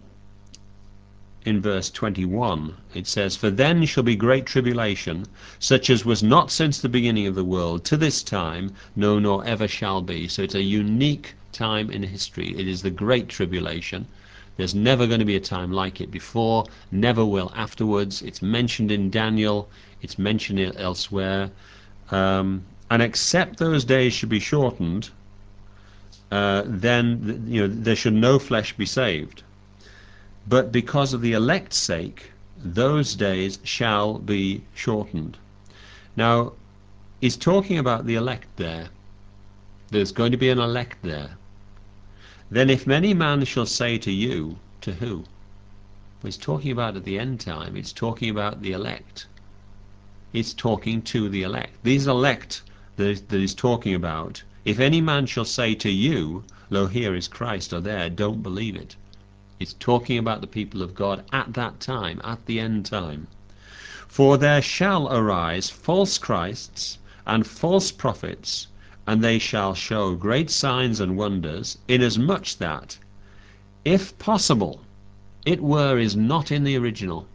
in verse twenty-one, it says, For then shall be great tribulation, such as was not since the beginning of the world, to this time, no, nor ever shall be. So it's a unique time in history. It is the great tribulation. There's never going to be a time like it before, never will afterwards. It's mentioned in Daniel, it's mentioned elsewhere. Um, and except those days should be shortened, uh, then you know there should no flesh be saved. But because of the elect's sake, those days shall be shortened. Now, he's talking about the elect there. There's going to be an elect there. Then if many man shall say to you, to who? Well, he's talking about at the end time. It's talking about the elect. It's talking to the elect. These elect that, that he's talking about, if any man shall say to you, lo, here is Christ, or there, don't believe it. It's talking about the people of God at that time, at the end time. For there shall arise false Christs and false prophets, and they shall show great signs and wonders, inasmuch that, if possible, it were is not in the original.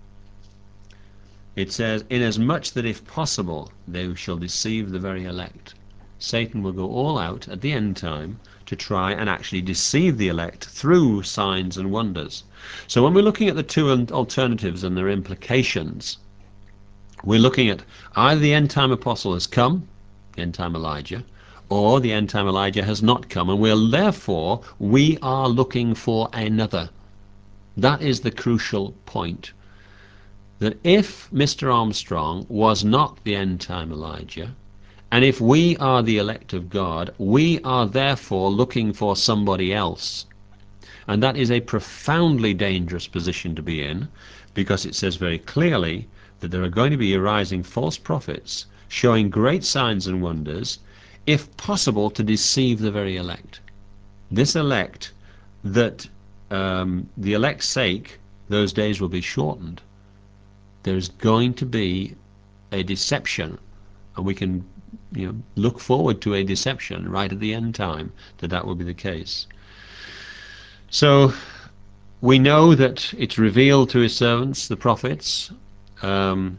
It says, inasmuch that if possible, they shall deceive the very elect. Satan will go all out at the end time to try and actually deceive the elect through signs and wonders. So when we're looking at the two alternatives and their implications, we're looking at either the end time apostle has come, the end time Elijah, or the end time Elijah has not come, and we're therefore we are looking for another. That is the crucial point. That if Mister Armstrong was not the end time Elijah, and if we are the elect of God, we are therefore looking for somebody else. And that is a profoundly dangerous position to be in, because it says very clearly that there are going to be arising false prophets showing great signs and wonders, if possible to deceive the very elect. This elect, that um, the elect's sake, those days will be shortened. There's going to be a deception, and we can you know, look forward to a deception right at the end time, that that will be the case. So we know that it's revealed to his servants, the prophets. Um,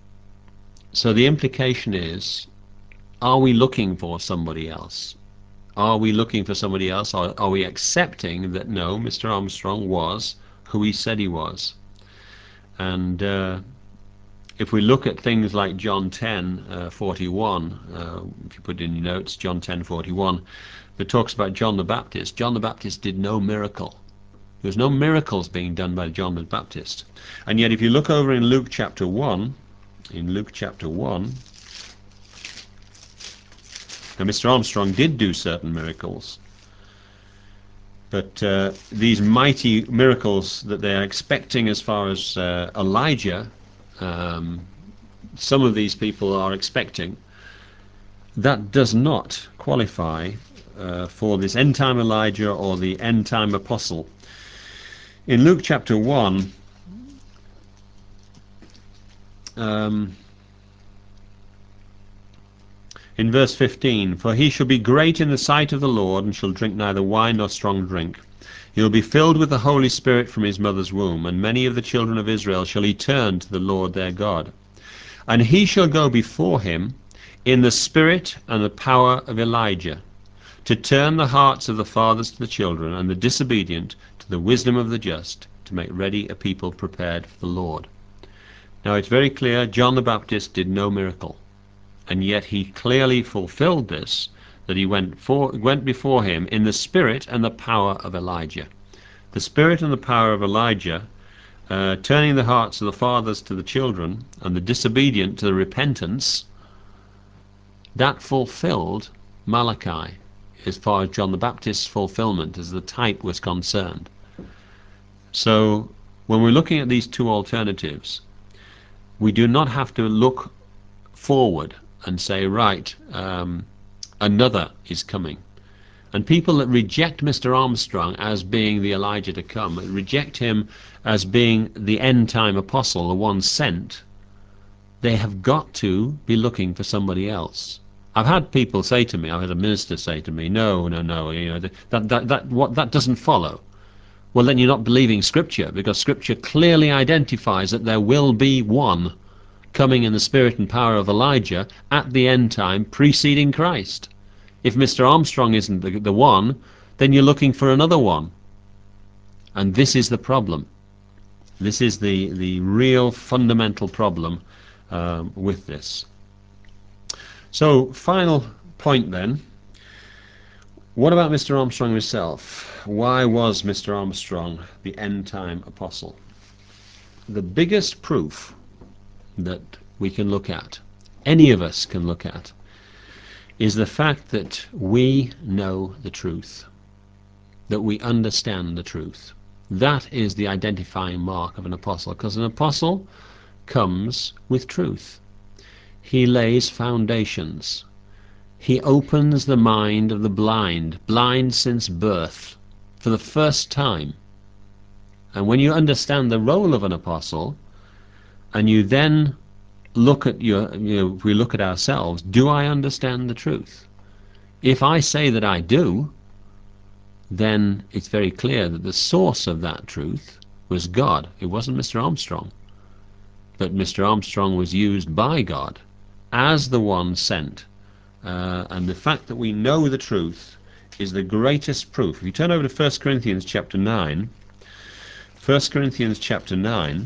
so the implication is, are we looking for somebody else? Are we looking for somebody else, or are we accepting that no, Mister Armstrong was who he said he was? And uh, if we look at things like John ten forty-one, uh, if you put in your notes, John ten forty-one, that talks about John the Baptist. John the Baptist did no miracle. There was no miracles being done by John the Baptist. And yet if you look over in Luke chapter one, in Luke chapter one, now Mister Armstrong did do certain miracles, but uh, these mighty miracles that they are expecting as far as uh, Elijah, um, some of these people are expecting, that does not qualify uh, for this end time Elijah or the end time apostle. In Luke chapter one, um, in verse fifteen, for he shall be great in the sight of the Lord, and shall drink neither wine nor strong drink. He will be filled with the Holy Spirit from his mother's womb, and many of the children of Israel shall he turn to the Lord their God. And he shall go before him in the spirit and the power of Elijah, to turn the hearts of the fathers to the children, and the disobedient to the wisdom of the just, to make ready a people prepared for the Lord. Now it's very clear, John the Baptist did no miracle, and yet he clearly fulfilled this, that he went, for, went before him in the spirit and the power of Elijah. The spirit and the power of Elijah, uh, turning the hearts of the fathers to the children, and the disobedient to the repentance, that fulfilled Malachi, as far as John the Baptist's fulfillment as the type was concerned. So when we're looking at these two alternatives, we do not have to look forward and say, right, um, another is coming. And people that reject Mister Armstrong as being the Elijah to come, reject him as being the end time apostle, the one sent, they have got to be looking for somebody else. I've had people say to me, I've had a minister say to me, no, no, no, you know, that, that, that, what, that doesn't follow. Well, then you're not believing Scripture, because Scripture clearly identifies that there will be one coming in the spirit and power of Elijah at the end time, preceding Christ. If Mister Armstrong isn't the, the one, then you're looking for another one. And this is the problem. This is the, the real fundamental problem um, with this. So, final point then. What about Mister Armstrong himself? Why was Mister Armstrong the end-time apostle? The biggest proof that we can look at, any of us can look at, is the fact that we know the truth, that we understand the truth. That is the identifying mark of an apostle, because an apostle comes with truth. He lays foundations. He opens the mind of the blind, blind since birth, for the first time. And when you understand the role of an apostle, and you then look at your, you know, if we look at ourselves, do I understand the truth? If I say that I do, then it's very clear that the source of that truth was God. It wasn't Mister Armstrong. But Mister Armstrong was used by God as the one sent. Uh, and the fact that we know the truth is the greatest proof. If you turn over to First Corinthians chapter nine, First Corinthians chapter nine,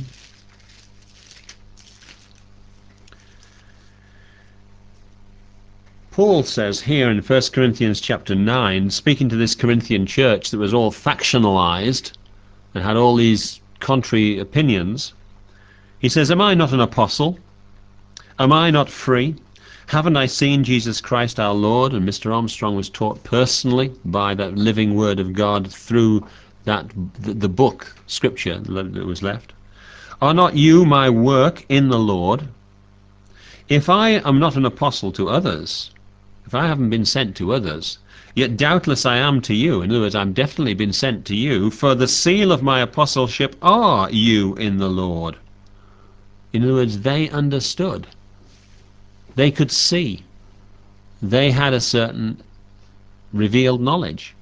Paul says here in First Corinthians chapter nine, speaking to this Corinthian church that was all factionalized and had all these contrary opinions, he says, am I not an apostle? Am I not free? Haven't I seen Jesus Christ our Lord? And Mister Armstrong was taught personally by that living word of God through that the, the book, Scripture, that was left. Are not you my work in the Lord? If I am not an apostle to others, if I haven't been sent to others, yet doubtless I am to you. In other words, I've definitely been sent to you, for the seal of my apostleship are you in the Lord. In other words, they understood. They could see. They had a certain revealed knowledge.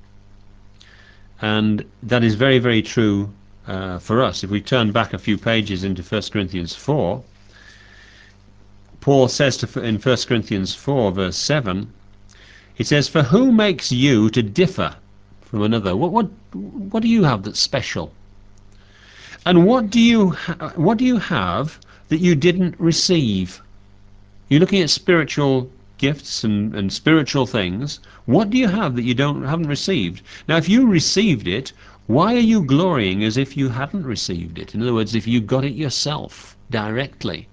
And that is very, very true uh, for us. If we turn back a few pages into First Corinthians four, Paul says to, in First Corinthians four, verse seven, he says, for who makes you to differ from another? What, what, what do you have that's special? And what do you ha what do you have that you didn't receive? You're looking at spiritual gifts and, and spiritual things. What do you have that you don't haven't received? Now, if you received it, why are you glorying as if you hadn't received it? In other words, if you got it yourself directly.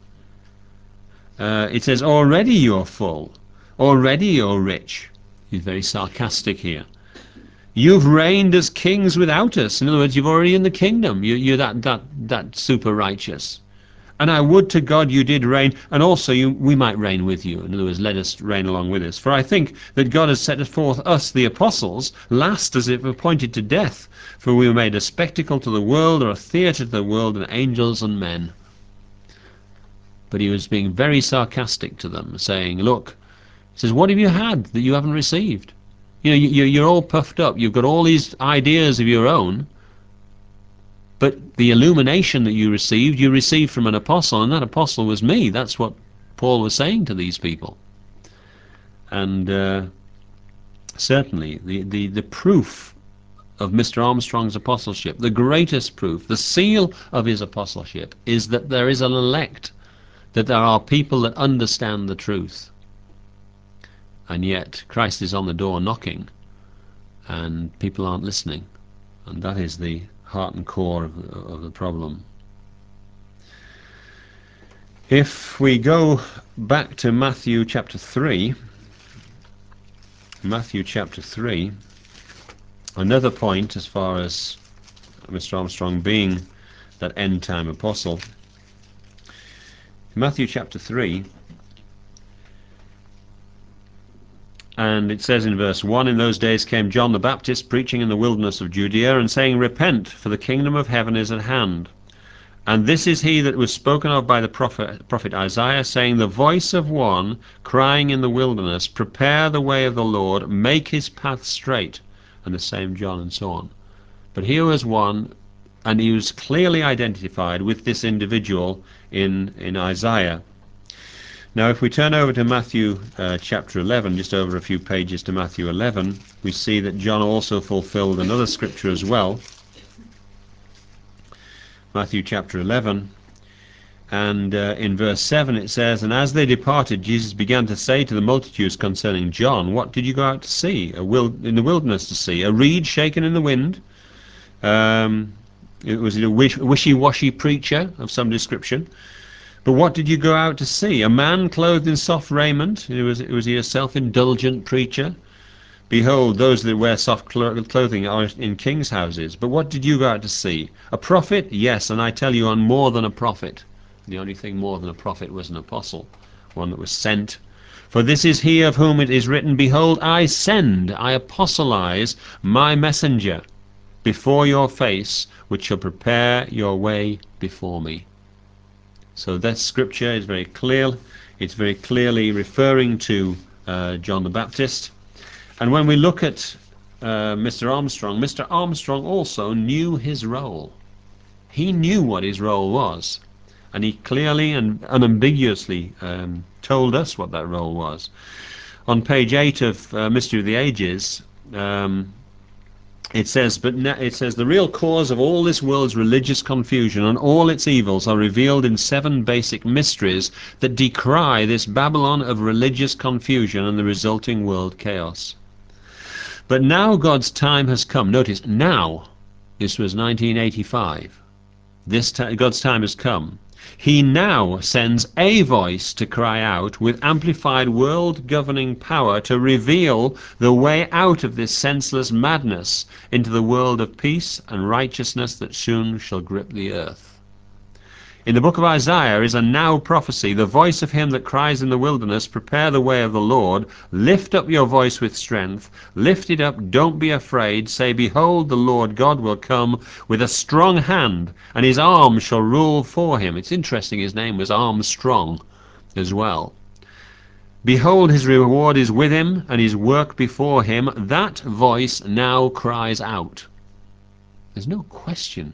Uh, it says, already you're full. Already you're rich. He's very sarcastic here. You've reigned as kings without us. In other words, you've already in the kingdom. You, you're that, that, that super righteous. And I would to God you did reign, and also you, we might reign with you. In other words, let us reign along with us. For I think that God has set forth us, the apostles, last as if appointed to death. For we were made a spectacle to the world, or a theatre to the world, and angels and men. But he was being very sarcastic to them, saying, look, he says, what have you had that you haven't received? You know, you, you're all puffed up. You've got all these ideas of your own. But the illumination that you received, you received from an apostle, and that apostle was me. That's what Paul was saying to these people. And uh, certainly the, the, the proof of Mister Armstrong's apostleship, the greatest proof, the seal of his apostleship, is that there is an elect, that there are people that understand the truth. And yet Christ is on the door knocking, and people aren't listening. And that is the heart and core of the, of the problem. If we go back to Matthew chapter three, Matthew chapter three, another point as far as Mister Armstrong being that end-time apostle. Matthew chapter three, and it says in verse one, in those days came John the Baptist preaching in the wilderness of Judea and saying, repent, for the kingdom of heaven is at hand. And this is he that was spoken of by the prophet, prophet Isaiah, saying, the voice of one crying in the wilderness, prepare the way of the Lord, make his path straight. And the same John, and so on. But here was one, and he was clearly identified with this individual in, in Isaiah. Now if we turn over to Matthew uh, chapter eleven, just over a few pages to Matthew eleven, we see that John also fulfilled another scripture as well. Matthew chapter eleven, and uh, in verse seven it says, and as they departed, Jesus began to say to the multitudes concerning John, what did you go out to see, a wild, in the wilderness to see? A reed shaken in the wind? Um, it was a wish, wishy-washy preacher of some description. But what did you go out to see? A man clothed in soft raiment? It was, was he a self-indulgent preacher? Behold, those that wear soft clothing are in kings' houses. But what did you go out to see? A prophet? Yes, and I tell you, on more than a prophet. The only thing more than a prophet was an apostle, one that was sent. For this is he of whom it is written, behold, I send, I apostolize my messenger before your face, which shall prepare your way before me. So that scripture is very clear. It's very clearly referring to uh, John the Baptist. And when we look at uh, Mister Armstrong, Mister Armstrong also knew his role. He knew what his role was, and he clearly and unambiguously um, told us what that role was. On page eight of uh, Mystery of the Ages, um, it says, but it says the real cause of all this world's religious confusion and all its evils are revealed in seven basic mysteries that decry this Babylon of religious confusion and the resulting world chaos. But now God's time has come. Notice, now. This was nineteen eighty-five. This t- God's time has come. He now sends a voice to cry out with amplified world-governing power to reveal the way out of this senseless madness into the world of peace and righteousness that soon shall grip the earth. In the book of Isaiah is a now prophecy, the voice of him that cries in the wilderness, prepare the way of the Lord, lift up your voice with strength, lift it up, don't be afraid, say, behold, the Lord God will come with a strong hand, and his arm shall rule for him. It's interesting, his name was Armstrong as well. Behold, his reward is with him, and his work before him. That voice now cries out. There's no question.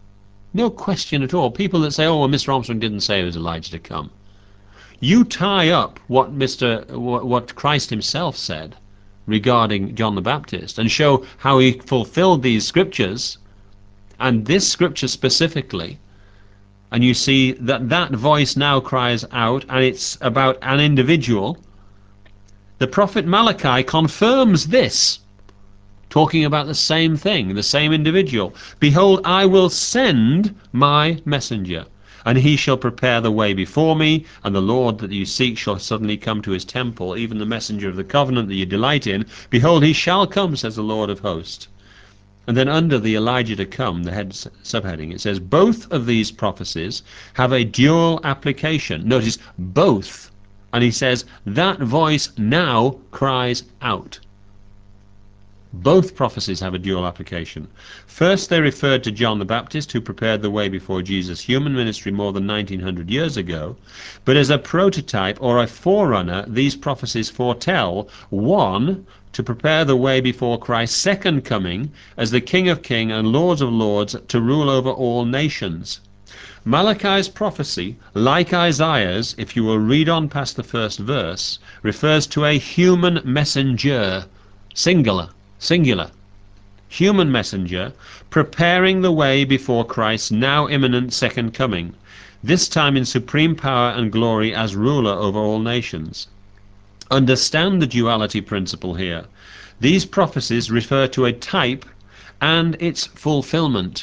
No question at all. People that say, oh, well, Mister Armstrong didn't say it was Elijah to come. You tie up what Mister what Christ himself said regarding John the Baptist and show how he fulfilled these scriptures, and this scripture specifically, and you see that that voice now cries out, and it's about an individual. The prophet Malachi confirms this, talking about the same thing, the same individual. Behold, I will send my messenger, and he shall prepare the way before me, and the Lord that you seek shall suddenly come to his temple, even the messenger of the covenant that you delight in. Behold, he shall come, says the Lord of hosts. And then under the Elijah to come, the head subheading, it says, both of these prophecies have a dual application. Notice, both. And he says, that voice now cries out. Both prophecies have a dual application. First, they referred to John the Baptist, who prepared the way before Jesus' human ministry more than nineteen hundred years ago. But as a prototype or a forerunner, these prophecies foretell, one, to prepare the way before Christ's second coming as the King of Kings and Lord of Lords to rule over all nations. Malachi's prophecy, like Isaiah's, if you will read on past the first verse, refers to a human messenger, singular. Singular. Human messenger, preparing the way before Christ's now imminent second coming, this time in supreme power and glory as ruler over all nations. Understand the duality principle here. These prophecies refer to a type and its fulfillment.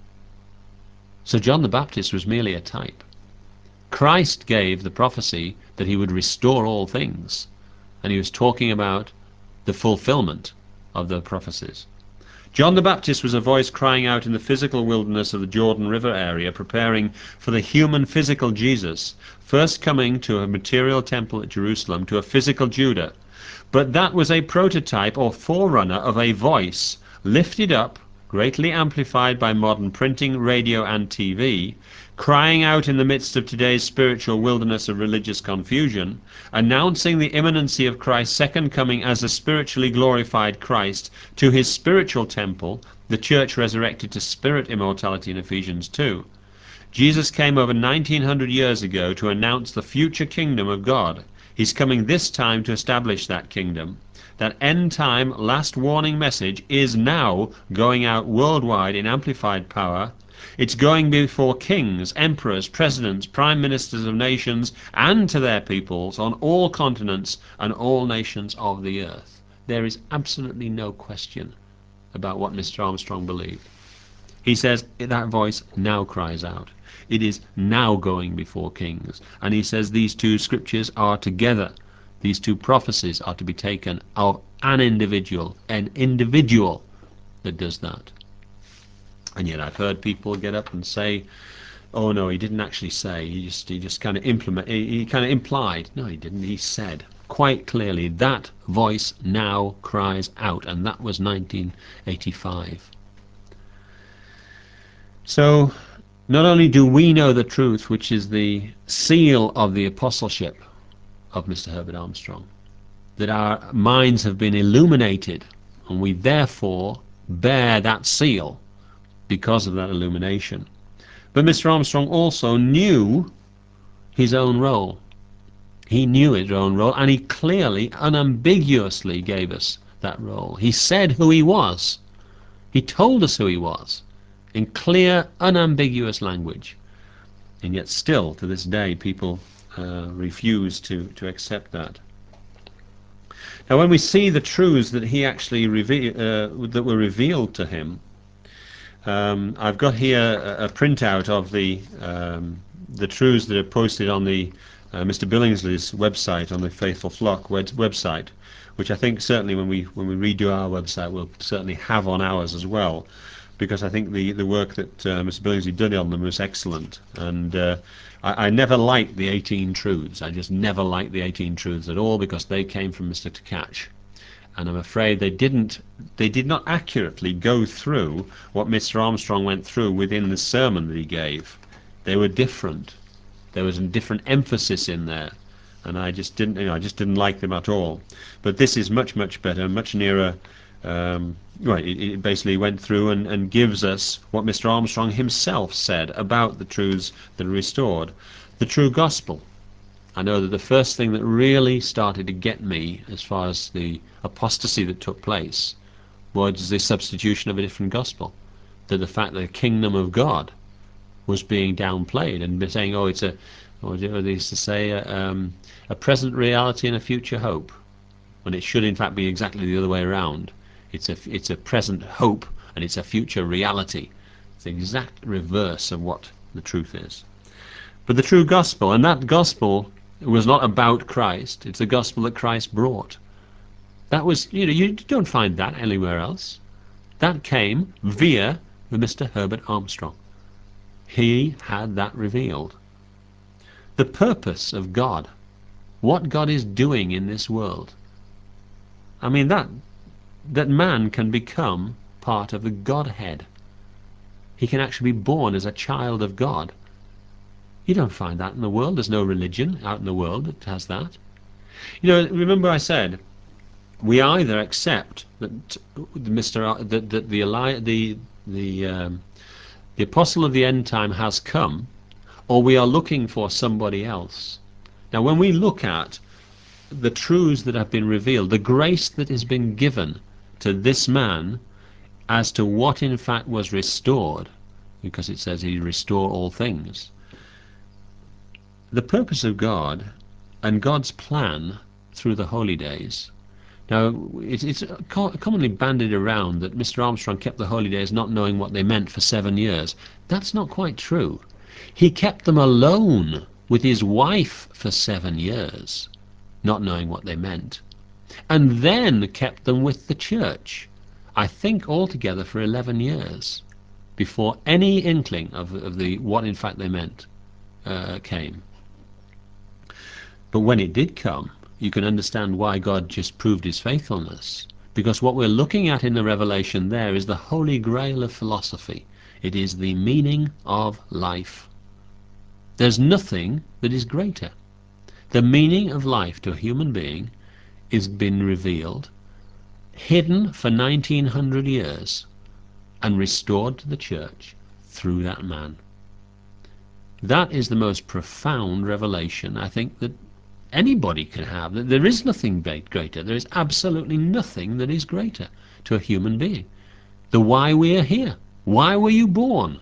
So John the Baptist was merely a type. Christ gave the prophecy that he would restore all things, and he was talking about the fulfillment of the prophecies. John the Baptist was a voice crying out in the physical wilderness of the Jordan River area, preparing for the human physical Jesus, first coming to a material temple at Jerusalem, to a physical Judah. But that was a prototype or forerunner of a voice lifted up, greatly amplified by modern printing, radio and T V, crying out in the midst of today's spiritual wilderness of religious confusion, announcing the imminency of Christ's second coming as a spiritually glorified Christ to his spiritual temple, the church resurrected to spirit immortality in Ephesians two. Jesus came over nineteen hundred years ago to announce the future kingdom of God. He's coming this time to establish that kingdom. That end-time last warning message is now going out worldwide in amplified power. It's going before kings, emperors, presidents, prime ministers of nations, and to their peoples on all continents and all nations of the earth. There is absolutely no question about what Mister Armstrong believed. He says that voice now cries out. It is now going before kings. And he says these two scriptures are together. These two prophecies are to be taken of an individual, an individual that does that. And yet I've heard people get up and say, oh no, he didn't actually say, he just he just kind of implement he, he kind of implied. No, he didn't. He said quite clearly, that voice now cries out, and that was nineteen eighty-five. So not only do we know the truth, which is the seal of the apostleship of Mister Herbert Armstrong, that our minds have been illuminated, and we therefore bear that seal because of that illumination. But Mister Armstrong also knew his own role. He knew his own role, and he clearly, unambiguously gave us that role. He said who he was. He told us who he was in clear, unambiguous language. And yet still, to this day, people uh, refuse to, to accept that. Now, when we see the truths that he actually reve uh, that were revealed to him, um, I've got here a, a printout of the um, the truths that are posted on the uh, Mister Billingsley's website, on the Faithful Flock web website, which I think certainly when we when we redo our website we'll certainly have on ours as well, because I think the the work that uh, Mister Billingsley did on them was excellent. And uh, I, I never liked the eighteen truths. I just never liked the eighteen truths at all, because they came from Mister Tkach, and I'm afraid they didn't they did not accurately go through what Mister Armstrong went through within the sermon that he gave. They were different. There was a different emphasis in there, and I just didn't you know I just didn't like them at all. But this is much much better, much nearer. Um, right, it, it basically went through and, and gives us what Mister Armstrong himself said about the truths that are restored. The true gospel. I know that the first thing that really started to get me as far as the apostasy that took place was the substitution of a different gospel. That the fact that the kingdom of God was being downplayed and saying, oh, it's a, what they used to say, a, um, a present reality and a future hope, when it should in fact be exactly the other way around. It's a, it's a present hope and it's a future reality. It's the exact reverse of what the truth is. But the true gospel, and that gospel was not about Christ, it's the gospel that Christ brought. That was, you know, you don't find that anywhere else. That came via Mister Herbert Armstrong. He had that revealed. The purpose of God, what God is doing in this world. I mean, that that man can become part of the Godhead. He can actually be born as a child of God. You don't find that in the world. There's no religion out in the world that has that. You know, remember I said, we either accept that Mister Ar that, that the Eli the the um, the apostle of the end time has come, or we are looking for somebody else. Now, when we look at the truths that have been revealed, the grace that has been given to this man as to what in fact was restored, because it says he restore all things, the purpose of God and God's plan through the holy days. Now, it's, it's commonly bandied around that Mister Armstrong kept the holy days not knowing what they meant for seven years. That's not quite true. He kept them alone with his wife for seven years, not knowing what they meant, and then kept them with the church, I think altogether for eleven years, before any inkling of, of the what in fact they meant uh, came. But when it did come, you can understand why God just proved his faithfulness. Because what we're looking at in the Revelation there is the holy grail of philosophy. It is the meaning of life. There's nothing that is greater. The meaning of life to a human being is been revealed, hidden for nineteen hundred years, and restored to the church through that man. That is the most profound revelation, I think, that anybody can have. There is nothing greater. There is absolutely nothing that is greater to a human being. The why we are here. Why were you born?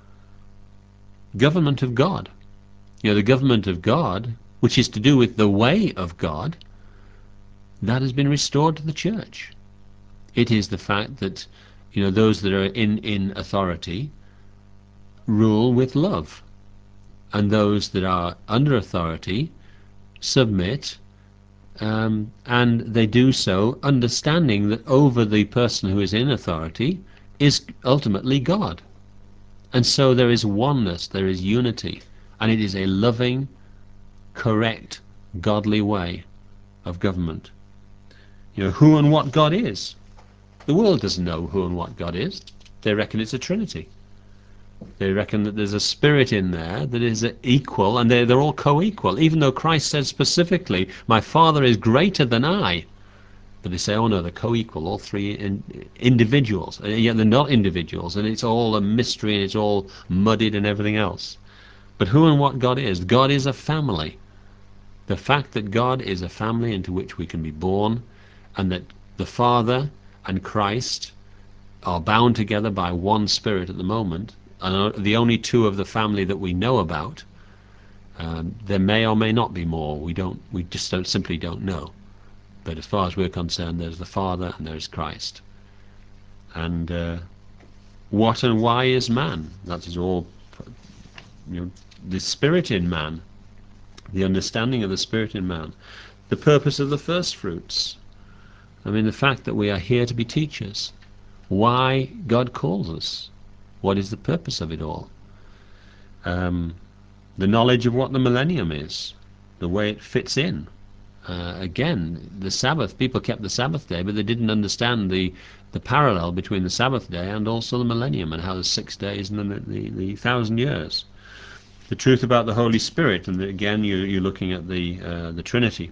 Government of God. You know, the government of God, which is to do with the way of God, that has been restored to the church. It is the fact that, you know, those that are in, in authority rule with love, and those that are under authority submit, um, and they do so understanding that over the person who is in authority is ultimately God. And so there is oneness, there is unity, and it is a loving, correct, godly way of government. You know, who and what God is. The world doesn't know who and what God is. They reckon it's a Trinity. They reckon that there's a spirit in there that is equal, and they're, they're all co-equal, even though Christ said specifically, my Father is greater than I. But they say, oh no, they're co-equal, all three in, individuals. And yet they're not individuals, and it's all a mystery, and it's all muddied and everything else. But who and what God is? God is a family. The fact that God is a family into which we can be born, and that the Father and Christ are bound together by one Spirit at the moment, and the only two of the family that we know about. Um, there may or may not be more. We don't. We just don't, simply don't know. But as far as we're concerned, there's the Father and there's Christ. And uh, what and why is man? That is all. You know, the Spirit in man, the understanding of the Spirit in man, the purpose of the first fruits. I mean, the fact that we are here to be teachers. Why God calls us. What is the purpose of it all? Um, the knowledge of what the millennium is, the way it fits in. Uh, again, the Sabbath, people kept the Sabbath day, but they didn't understand the, the parallel between the Sabbath day and also the millennium, and how there's six days and then the, the, the thousand years. The truth about the Holy Spirit, and the, again, you, you're looking at the, uh, the Trinity.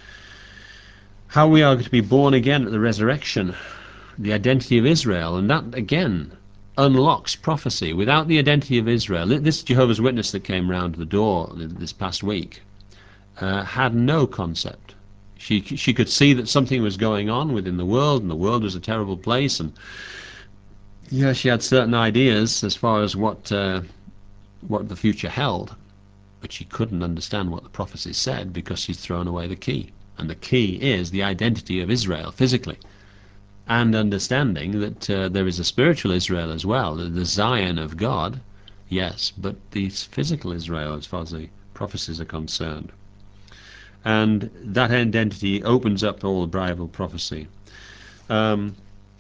How we are to be born again at the resurrection, the identity of Israel, and that, again, unlocks prophecy. Without the identity of Israel, this Jehovah's Witness that came round the door this past week uh, had no concept. She, she could see that something was going on within the world, and the world was a terrible place, and yeah, she had certain ideas as far as what, uh, what the future held, but she couldn't understand what the prophecy said because she's thrown away the key. And the key is the identity of Israel physically. And understanding that uh, there is a spiritual Israel as well, the Zion of God, yes, but the physical Israel as far as the prophecies are concerned. And that identity opens up all the Bible prophecy. Um,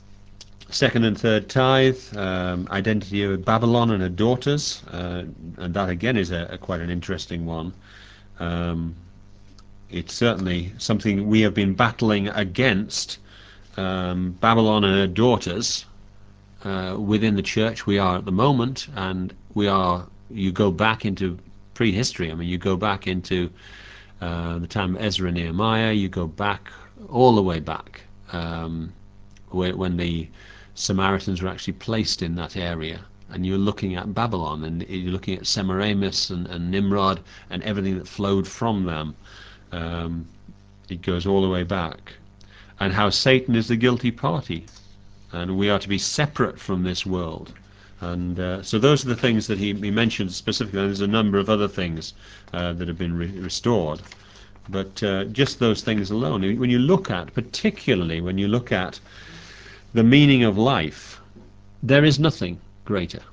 second and third tithe, um, identity of Babylon and her daughters, uh, and that again is a, a quite an interesting one. Um, it's certainly something we have been battling against. Um, Babylon and her daughters uh, within the church we are at the moment, and we are, you go back into prehistory. I mean, you go back into uh, the time of Ezra and Nehemiah, you go back all the way back um, when the Samaritans were actually placed in that area, and you're looking at Babylon, and you're looking at Semiramis and, and Nimrod and everything that flowed from them. Um, it goes all the way back. And how Satan is the guilty party, and we are to be separate from this world. And uh, so those are the things that he, he mentioned specifically, and there's a number of other things uh, that have been re restored. But uh, just those things alone, when you look at, particularly when you look at the meaning of life, there is nothing greater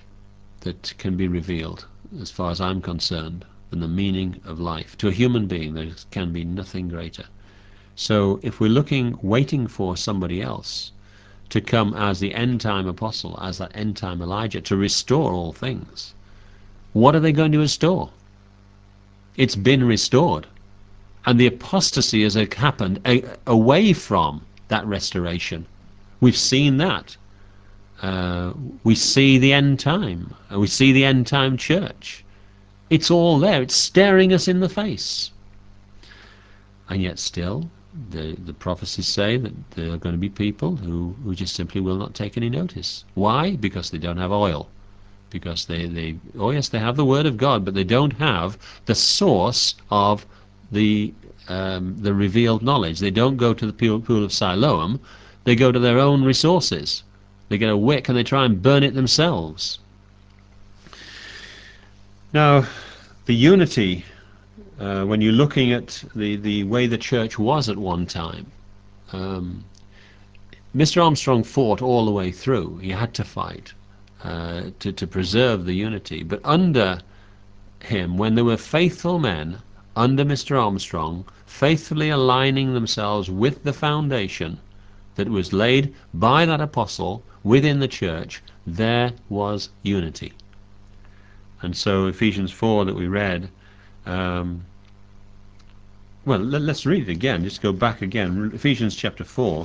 that can be revealed, as far as I'm concerned, than the meaning of life. To a human being, there can be nothing greater. So if we're looking, waiting for somebody else to come as the end-time apostle, as that end-time Elijah, to restore all things, what are they going to restore? It's been restored. And the apostasy has happened a, away from that restoration. We've seen that. Uh, we see the end time. We see the end time church. It's all there. It's staring us in the face. And yet still, the, the prophecies say that there are going to be people who, who just simply will not take any notice. Why? Because they don't have oil. Because they, they, oh yes, they have the Word of God, but they don't have the source of the, um, the revealed knowledge. They don't go to the pool, pool of Siloam. They go to their own resources. They get a wick and they try and burn it themselves. Now, the unity, Uh, when you're looking at the, the way the church was at one time, um, Mister Armstrong fought all the way through. He had to fight uh, to, to preserve the unity. But under him, when there were faithful men under Mister Armstrong, faithfully aligning themselves with the foundation that was laid by that apostle within the church, there was unity. And so Ephesians four that we read, um, well, let, let's read it again. Just go back again. Ephesians chapter four.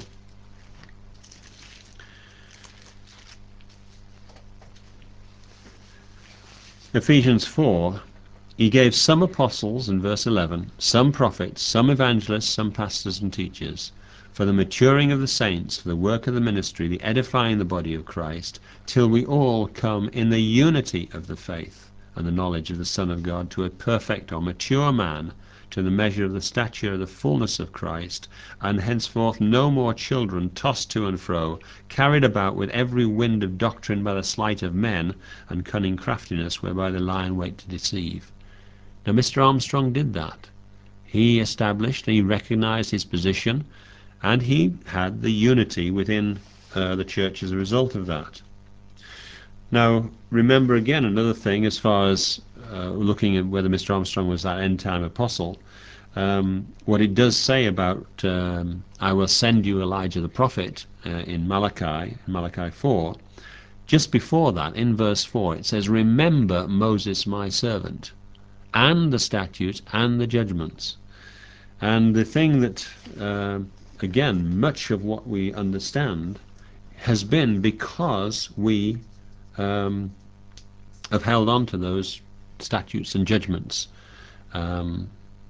Ephesians four, he gave some apostles, in verse eleven, some prophets, some evangelists, some pastors and teachers, for the maturing of the saints, for the work of the ministry, the edifying the body of Christ, till we all come in the unity of the faith and the knowledge of the Son of God, to a perfect or mature man, to the measure of the stature of the fullness of Christ, and henceforth no more children, tossed to and fro, carried about with every wind of doctrine by the sleight of men and cunning craftiness, whereby they lie in wait to deceive. Now Mister Armstrong did that. He established, he recognized his position, and he had the unity within uh, the church as a result of that. Now, remember again another thing as far as uh, looking at whether Mister Armstrong was that end-time apostle. Um, what it does say about um, I will send you Elijah the prophet uh, in Malachi, in Malachi four, just before that, in verse four, it says, remember Moses my servant, and the statutes and the judgments. And the thing that, uh, again, much of what we understand has been because we um, have held on to those statutes and judgments. Um,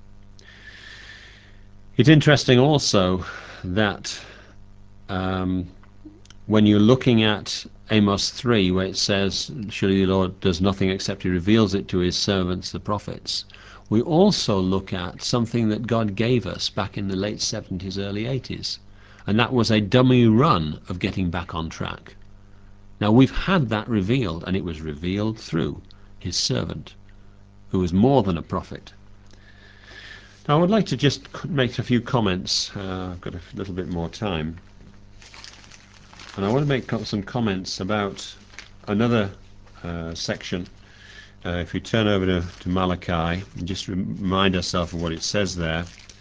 it's interesting also that um, when you're looking at Amos three, where it says, surely the Lord does nothing except he reveals it to his servants, the prophets, we also look at something that God gave us back in the late seventies, early eighties, and that was a dummy run of getting back on track. Now we've had that revealed, and it was revealed through his servant, who was more than a prophet. Now I would like to just make a few comments. Uh, I've got a little bit more time. And I want to make some comments about another uh, section. Uh, if we turn over to, to Malachi, and just remind ourselves of what it says there.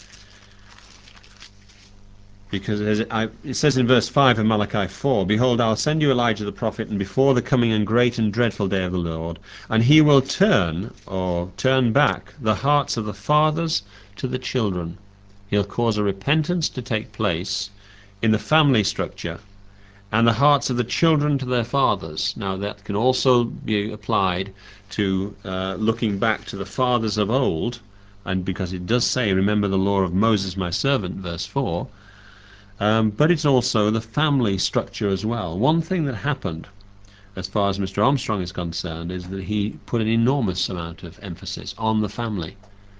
Because it, I, it says in verse five of Malachi four, behold, I'll send you Elijah the prophet, and before the coming and great and dreadful day of the Lord, and he will turn, or turn back, the hearts of the fathers to the children. He'll cause a repentance to take place in the family structure, and the hearts of the children to their fathers. Now that can also be applied to uh, looking back to the fathers of old, and because it does say, remember the law of Moses my servant, verse four, um, but it's also the family structure as well. One thing that happened, as far as Mister Armstrong is concerned, is that he put an enormous amount of emphasis on the family.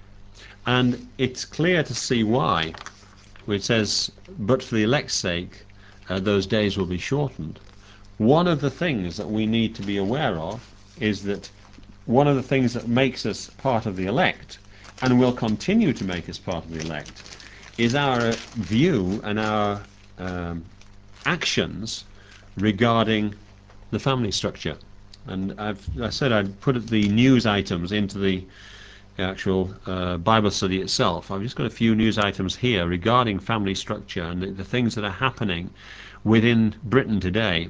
And it's clear to see why, where it says, but for the elect's sake, Uh, those days will be shortened. One of the things that we need to be aware of is that one of the things that makes us part of the elect, and will continue to make us part of the elect, is our view and our um, actions regarding the family structure. And I've, I said I'd put the news items into the actual uh, Bible study itself. I've just got a few news items here regarding family structure and the, the things that are happening within Britain today.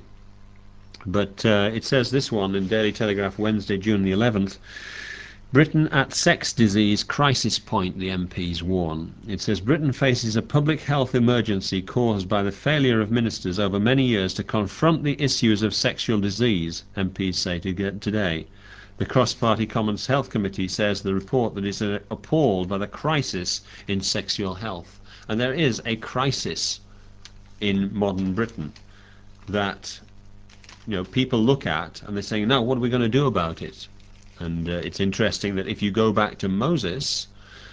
But uh, it says this one in Daily Telegraph, Wednesday, June the eleventh, Britain at sex disease crisis point, the M Ps warn. It says Britain faces a public health emergency caused by the failure of ministers over many years to confront the issues of sexual disease, M Ps say to get today. The Cross-Party Commons Health Committee says the report that is uh, appalled by the crisis in sexual health. And there is a crisis in modern Britain that, you know, people look at and they're saying, now what are we going to do about it? And uh, it's interesting that if you go back to Moses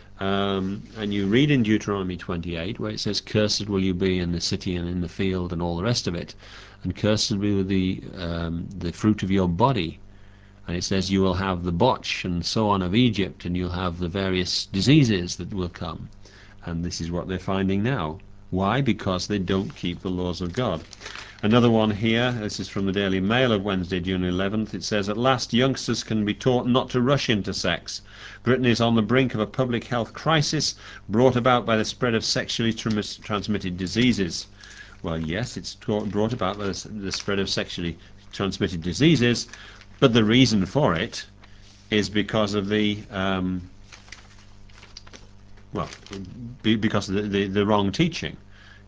um, and you read in Deuteronomy twenty-eight, where it says, cursed will you be in the city and in the field and all the rest of it, and cursed will be the, um, the fruit of your body. And it says you will have the botch and so on of Egypt, and you'll have the various diseases that will come. And this is what they're finding now. Why? Because they don't keep the laws of God. Another one here, this is from the Daily Mail of Wednesday, June eleventh. It says, at last youngsters can be taught not to rush into sex. Britain is on the brink of a public health crisis brought about by the spread of sexually transmitted diseases. Well, yes, it's brought about by the spread of sexually transmitted diseases, but the reason for it is because of the um, well, be, because of the, the, the wrong teaching.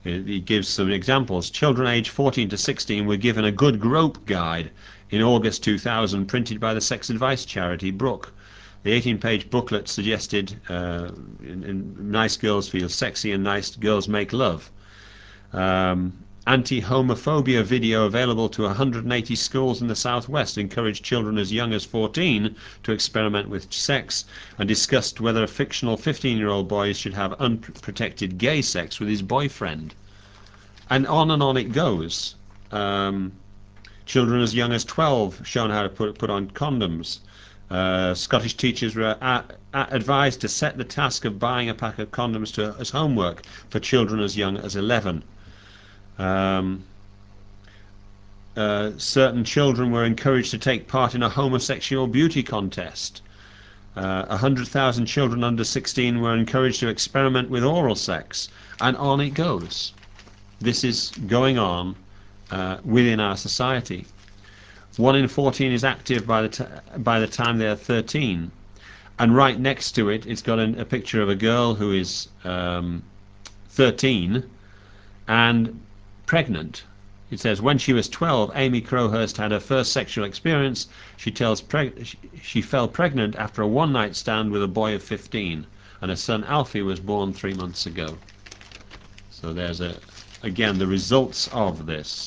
He gives some examples. Children aged fourteen to sixteen were given a good grope guide in August two thousand, printed by the sex advice charity Brooke. The eighteen page booklet suggested uh, in, in nice girls feel sexy and nice girls make love. Um, Anti-homophobia video available to one hundred eighty schools in the southwest encouraged children as young as fourteen to experiment with sex, and discussed whether a fictional fifteen year old boy should have unprotected gay sex with his boyfriend. And on and on it goes. Um, children as young as twelve shown how to put, put on condoms. Uh, Scottish teachers were a, a, advised to set the task of buying a pack of condoms to, as homework for children as young as eleven. Um, uh, certain children were encouraged to take part in a homosexual beauty contest. Uh, one hundred thousand children under sixteen were encouraged to experiment with oral sex, and on it goes. This is going on uh, within our society. One in fourteen is active by the, t by the time they are thirteen, and right next to it it's got a, a picture of a girl who is um, thirteen and pregnant. It says, when she was twelve, Amy Crowhurst had her first sexual experience. She tells preg she, she fell pregnant after a one-night stand with a boy of fifteen, and her son Alfie was born three months ago. So there's a again the results of this.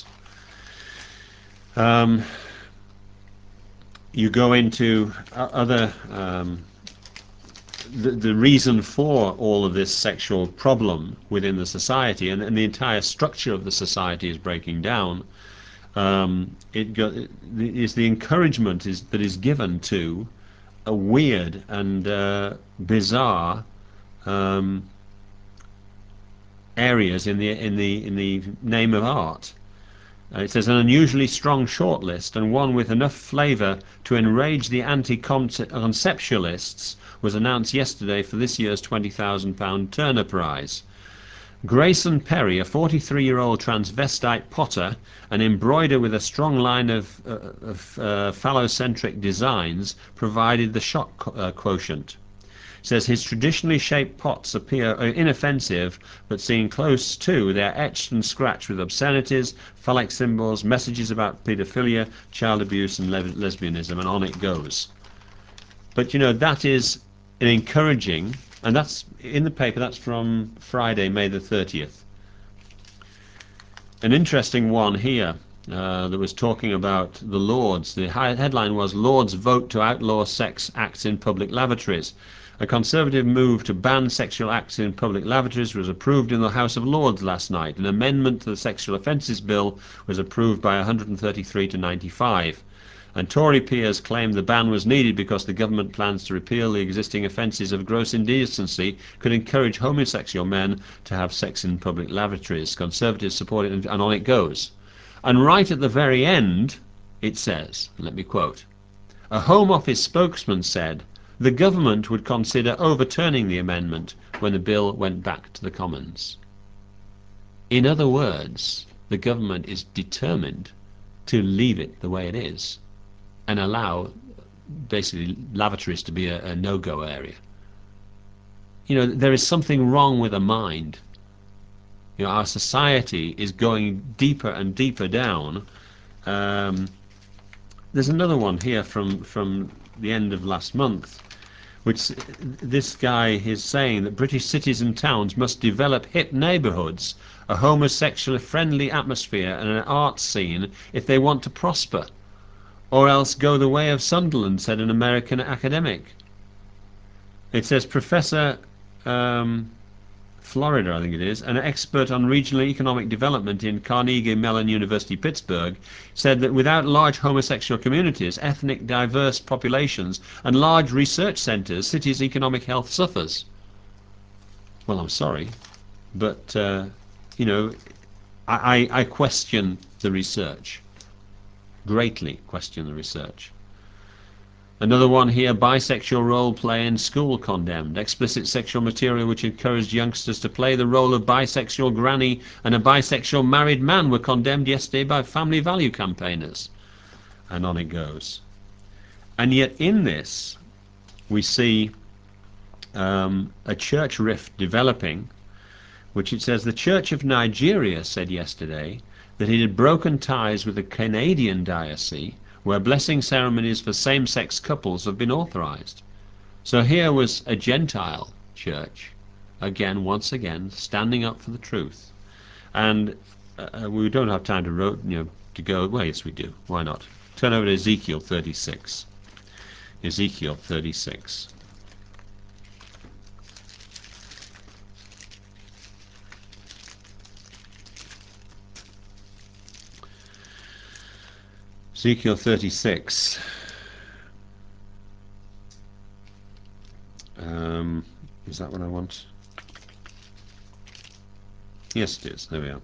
Um, you go into other um, The, the reason for all of this sexual problem within the society, and, and the entire structure of the society is breaking down. Um, it, go, it is the encouragement is, that is given to a weird and uh, bizarre um, areas in the in the in the name of art. Uh, it says an unusually strong shortlist, and one with enough flavour to enrage the anti-conceptualists, was announced yesterday for this year's twenty thousand pound Turner Prize. Grayson Perry, a forty-three year old transvestite potter, an embroider with a strong line of, uh, of uh, phallocentric designs, provided the shock co uh, quotient. Says his traditionally shaped pots appear inoffensive, but seen close to, they are etched and scratched with obscenities, phallic symbols, messages about paedophilia, child abuse and le lesbianism, and on it goes. But you know, that is an encouraging, and that's in the paper, that's from Friday, May the thirtieth. An interesting one here uh, that was talking about the Lords. The headline was, Lords vote to outlaw sex acts in public lavatories. A Conservative move to ban sexual acts in public lavatories was approved in the House of Lords last night. An amendment to the Sexual Offences Bill was approved by one hundred thirty-three to ninety-five. And Tory peers claimed the ban was needed because the government plans to repeal the existing offences of gross indecency could encourage homosexual men to have sex in public lavatories. Conservatives support it, and on it goes. And right at the very end it says, let me quote, a Home Office spokesman said the government would consider overturning the amendment when the bill went back to the Commons. In other words, the government is determined to leave it the way it is and allow basically lavatories to be a, a no-go area. You know, there is something wrong with the mind. You know, our society is going deeper and deeper down. Um, there's another one here from, from the end of last month, which this guy is saying that British cities and towns must develop hip neighbourhoods, a homosexually friendly atmosphere and an art scene if they want to prosper, or else go the way of Sunderland, said an American academic. It says Professor um, Florida, I think it is, an expert on regional economic development in Carnegie Mellon University, Pittsburgh, said that without large homosexual communities, ethnic diverse populations, and large research centres, cities' economic health suffers. Well, I'm sorry, but, uh, you know, I, I, I question the research, greatly question the research. Another one here, bisexual role play in school condemned. Explicit sexual material which encouraged youngsters to play the role of bisexual granny and a bisexual married man were condemned yesterday by family value campaigners. And on it goes. And yet in this we see um, a church rift developing, which it says the Church of Nigeria said yesterday that it had broken ties with the Canadian diocese where blessing ceremonies for same-sex couples have been authorized. So here was a Gentile church, again, once again, standing up for the truth. And uh, we don't have time to, ro you know, to go, well, yes we do, why not? Turn over to Ezekiel thirty-six. Ezekiel thirty-six. Ezekiel thirty-six. Um, is that what I want? Yes, it is. There we are.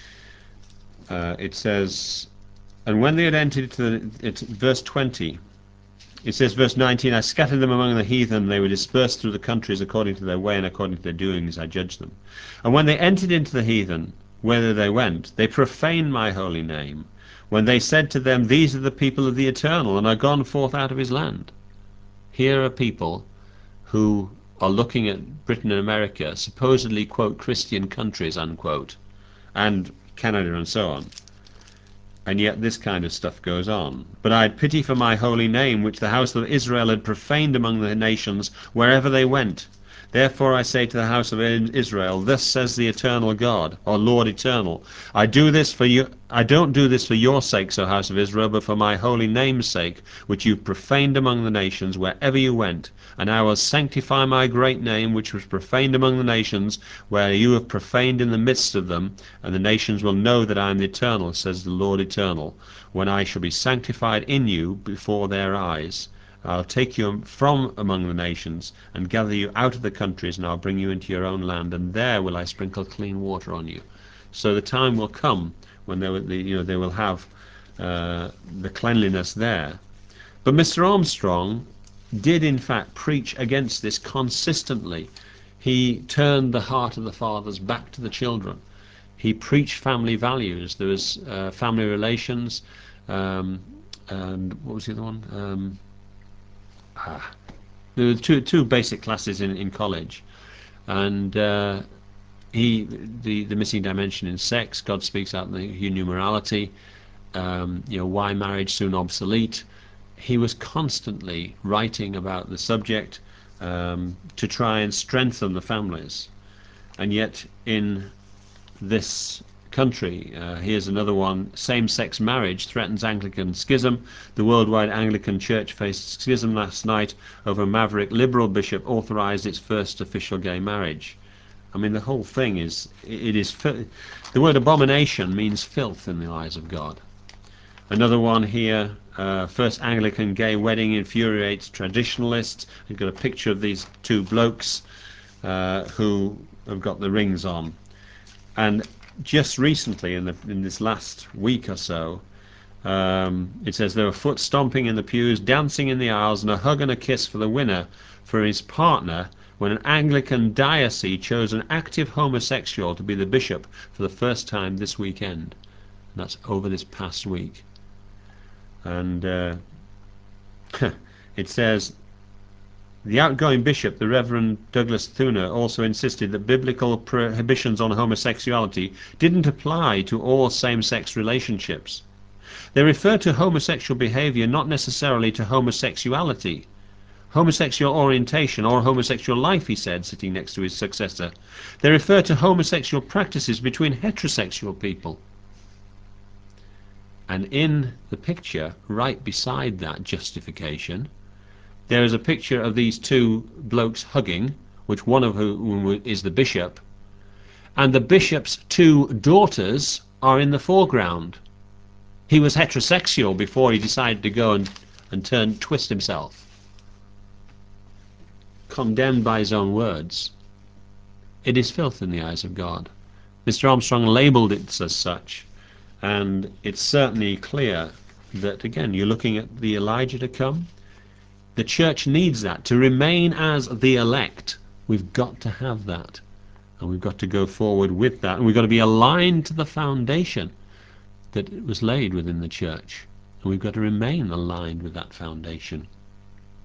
Uh, it says, and when they had entered into the, it's verse twenty. It says, verse nineteen, I scattered them among the heathen, they were dispersed through the countries according to their way and according to their doings I judged them. And when they entered into the heathen, whither they went, they profaned my holy name, when they said to them, these are the people of the Eternal, and are gone forth out of his land. Here are people who are looking at Britain and America, supposedly, quote, Christian countries, unquote, and Canada and so on. And yet this kind of stuff goes on. But I had pity for my holy name, which the house of Israel had profaned among the nations wherever they went. Therefore I say to the house of Israel, thus says the eternal God, or Lord eternal, I do this for you. I don't do this for your sakes, O house of Israel, but for my holy name's sake, which you profaned among the nations wherever you went. And I will sanctify my great name, which was profaned among the nations, where you have profaned in the midst of them. And the nations will know that I am the eternal, says the Lord eternal, when I shall be sanctified in you before their eyes. I'll take you from among the nations and gather you out of the countries, and I'll bring you into your own land, and there will I sprinkle clean water on you. So the time will come when they will, you know, they will have uh, the cleanliness there. But Mister Armstrong did in fact preach against this consistently. He turned the heart of the fathers back to the children. He preached family values. There was uh, family relations, um, and what was the other one? Um, ah, there were two two basic classes in in college, and uh, he the the missing dimension in sex. God speaks out in the human morality. Um, you know, why marriage soon obsolete. He was constantly writing about the subject um, to try and strengthen the families, and yet in this country, uh, here's another one, same-sex marriage threatens Anglican schism. The worldwide Anglican Church faced schism last night over a maverick liberal bishop authorized its first official gay marriage. I mean, the whole thing is, it is, the word abomination means filth in the eyes of God. Another one here, uh, first Anglican gay wedding infuriates traditionalists. We've got a picture of these two blokes uh, who have got the rings on. And just recently, in, the, in this last week or so, um, it says there were foot stomping in the pews, dancing in the aisles, and a hug and a kiss for the winner for his partner when an Anglican diocese chose an active homosexual to be the bishop for the first time this weekend. And that's over this past week. And uh, it says the outgoing bishop, the Reverend Douglas Thuner, also insisted that biblical prohibitions on homosexuality didn't apply to all same-sex relationships. They refer to homosexual behavior, not necessarily to homosexuality. Homosexual orientation or homosexual life, he said, sitting next to his successor. They refer to homosexual practices between heterosexual people. And in the picture, right beside that justification, there is a picture of these two blokes hugging, which one of whom is the bishop, and the bishop's two daughters are in the foreground. He was heterosexual before he decided to go and, and turn, twist himself. Condemned by his own words. It is filth in the eyes of God. Mister Armstrong labelled it as such, and it's certainly clear that, again, you're looking at the Elijah to come. The church needs that. To remain as the elect, we've got to have that. And we've got to go forward with that. And we've got to be aligned to the foundation that was laid within the church. And we've got to remain aligned with that foundation.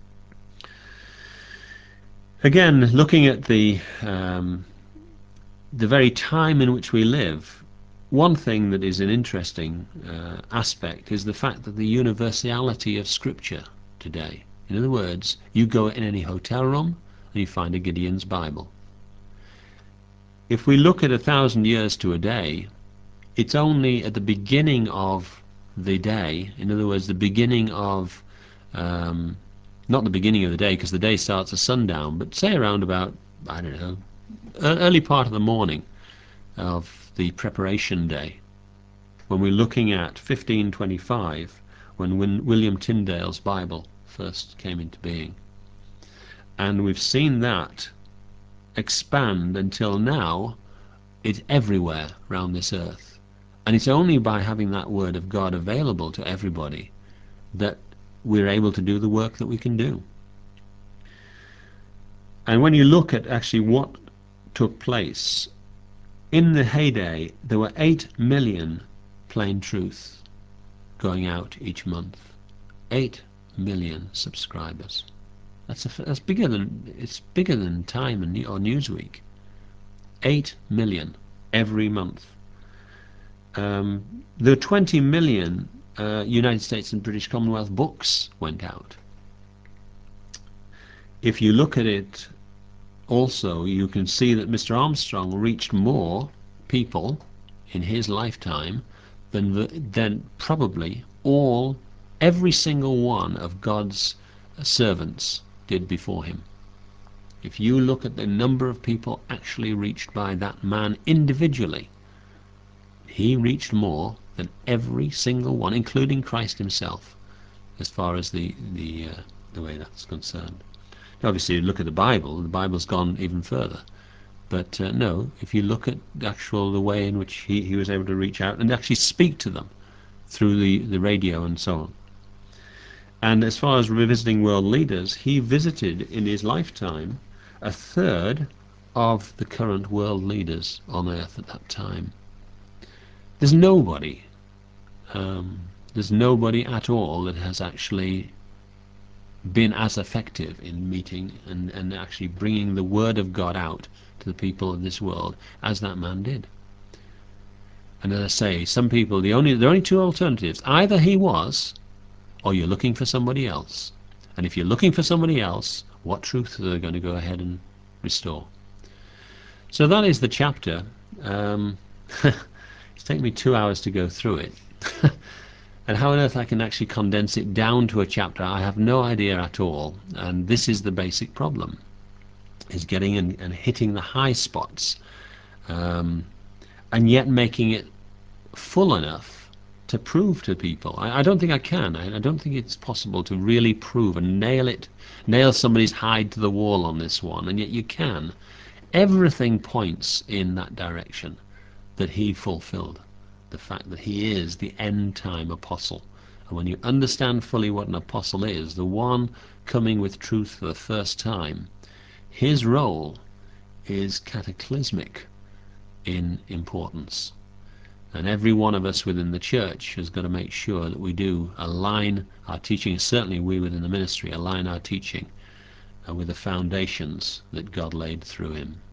Again, looking at the um, the very time in which we live, one thing that is an interesting uh, aspect is the fact that the universality of Scripture today. In other words, you go in any hotel room and you find a Gideon's Bible. If we look at a thousand years to a day, it's only at the beginning of the day, in other words, the beginning of, um, not the beginning of the day because the day starts at sundown, but say around about, I don't know, early part of the morning of the preparation day, when we're looking at fifteen twenty-five, when William Tyndale's Bible first came into being. And we've seen that expand until now. It's everywhere around this earth. And it's only by having that Word of God available to everybody that we're able to do the work that we can do. And when you look at actually what took place, in the heyday there were eight million Plain Truth going out each month. eight million subscribers. That's, a, that's bigger than, it's bigger than Time and, or Newsweek. eight million every month. Um, there were twenty million uh, United States and British Commonwealth books went out. If you look at it also, you can see that Mister Armstrong reached more people in his lifetime than, the, than probably all, every single one of God's servants did before him. If you look at the number of people actually reached by that man individually, he reached more than every single one, including Christ himself, as far as the the uh, the way that's concerned. Now, obviously, you look at the Bible, the Bible's gone even further. But uh, no, if you look at the actual the way in which he, he was able to reach out and actually speak to them through the, the radio and so on. And as far as revisiting world leaders, he visited in his lifetime a third of the current world leaders on earth at that time. There's nobody, um, there's nobody at all that has actually been as effective in meeting and, and actually bringing the Word of God out to the people of this world as that man did. And as I say, some people, the only, there are only two alternatives. Either he was, or you're looking for somebody else. And if you're looking for somebody else, what truth are they going to go ahead and restore? So that is the chapter. Um, it's taken me two hours to go through it. And how on earth I can actually condense it down to a chapter, I have no idea at all. And this is the basic problem, is getting and, and hitting the high spots, um, and yet making it full enough to prove to people. I, I don't think I can. I, I don't think it's possible to really prove and nail it, nail somebody's hide to the wall on this one, and yet you can. Everything points in that direction, that he fulfilled. The fact that he is the end-time apostle. And when you understand fully what an apostle is, the one coming with truth for the first time, his role is cataclysmic in importance. And every one of us within the church has got to make sure that we do align our teaching, certainly we within the ministry, align our teaching uh, with the foundations that God laid through him.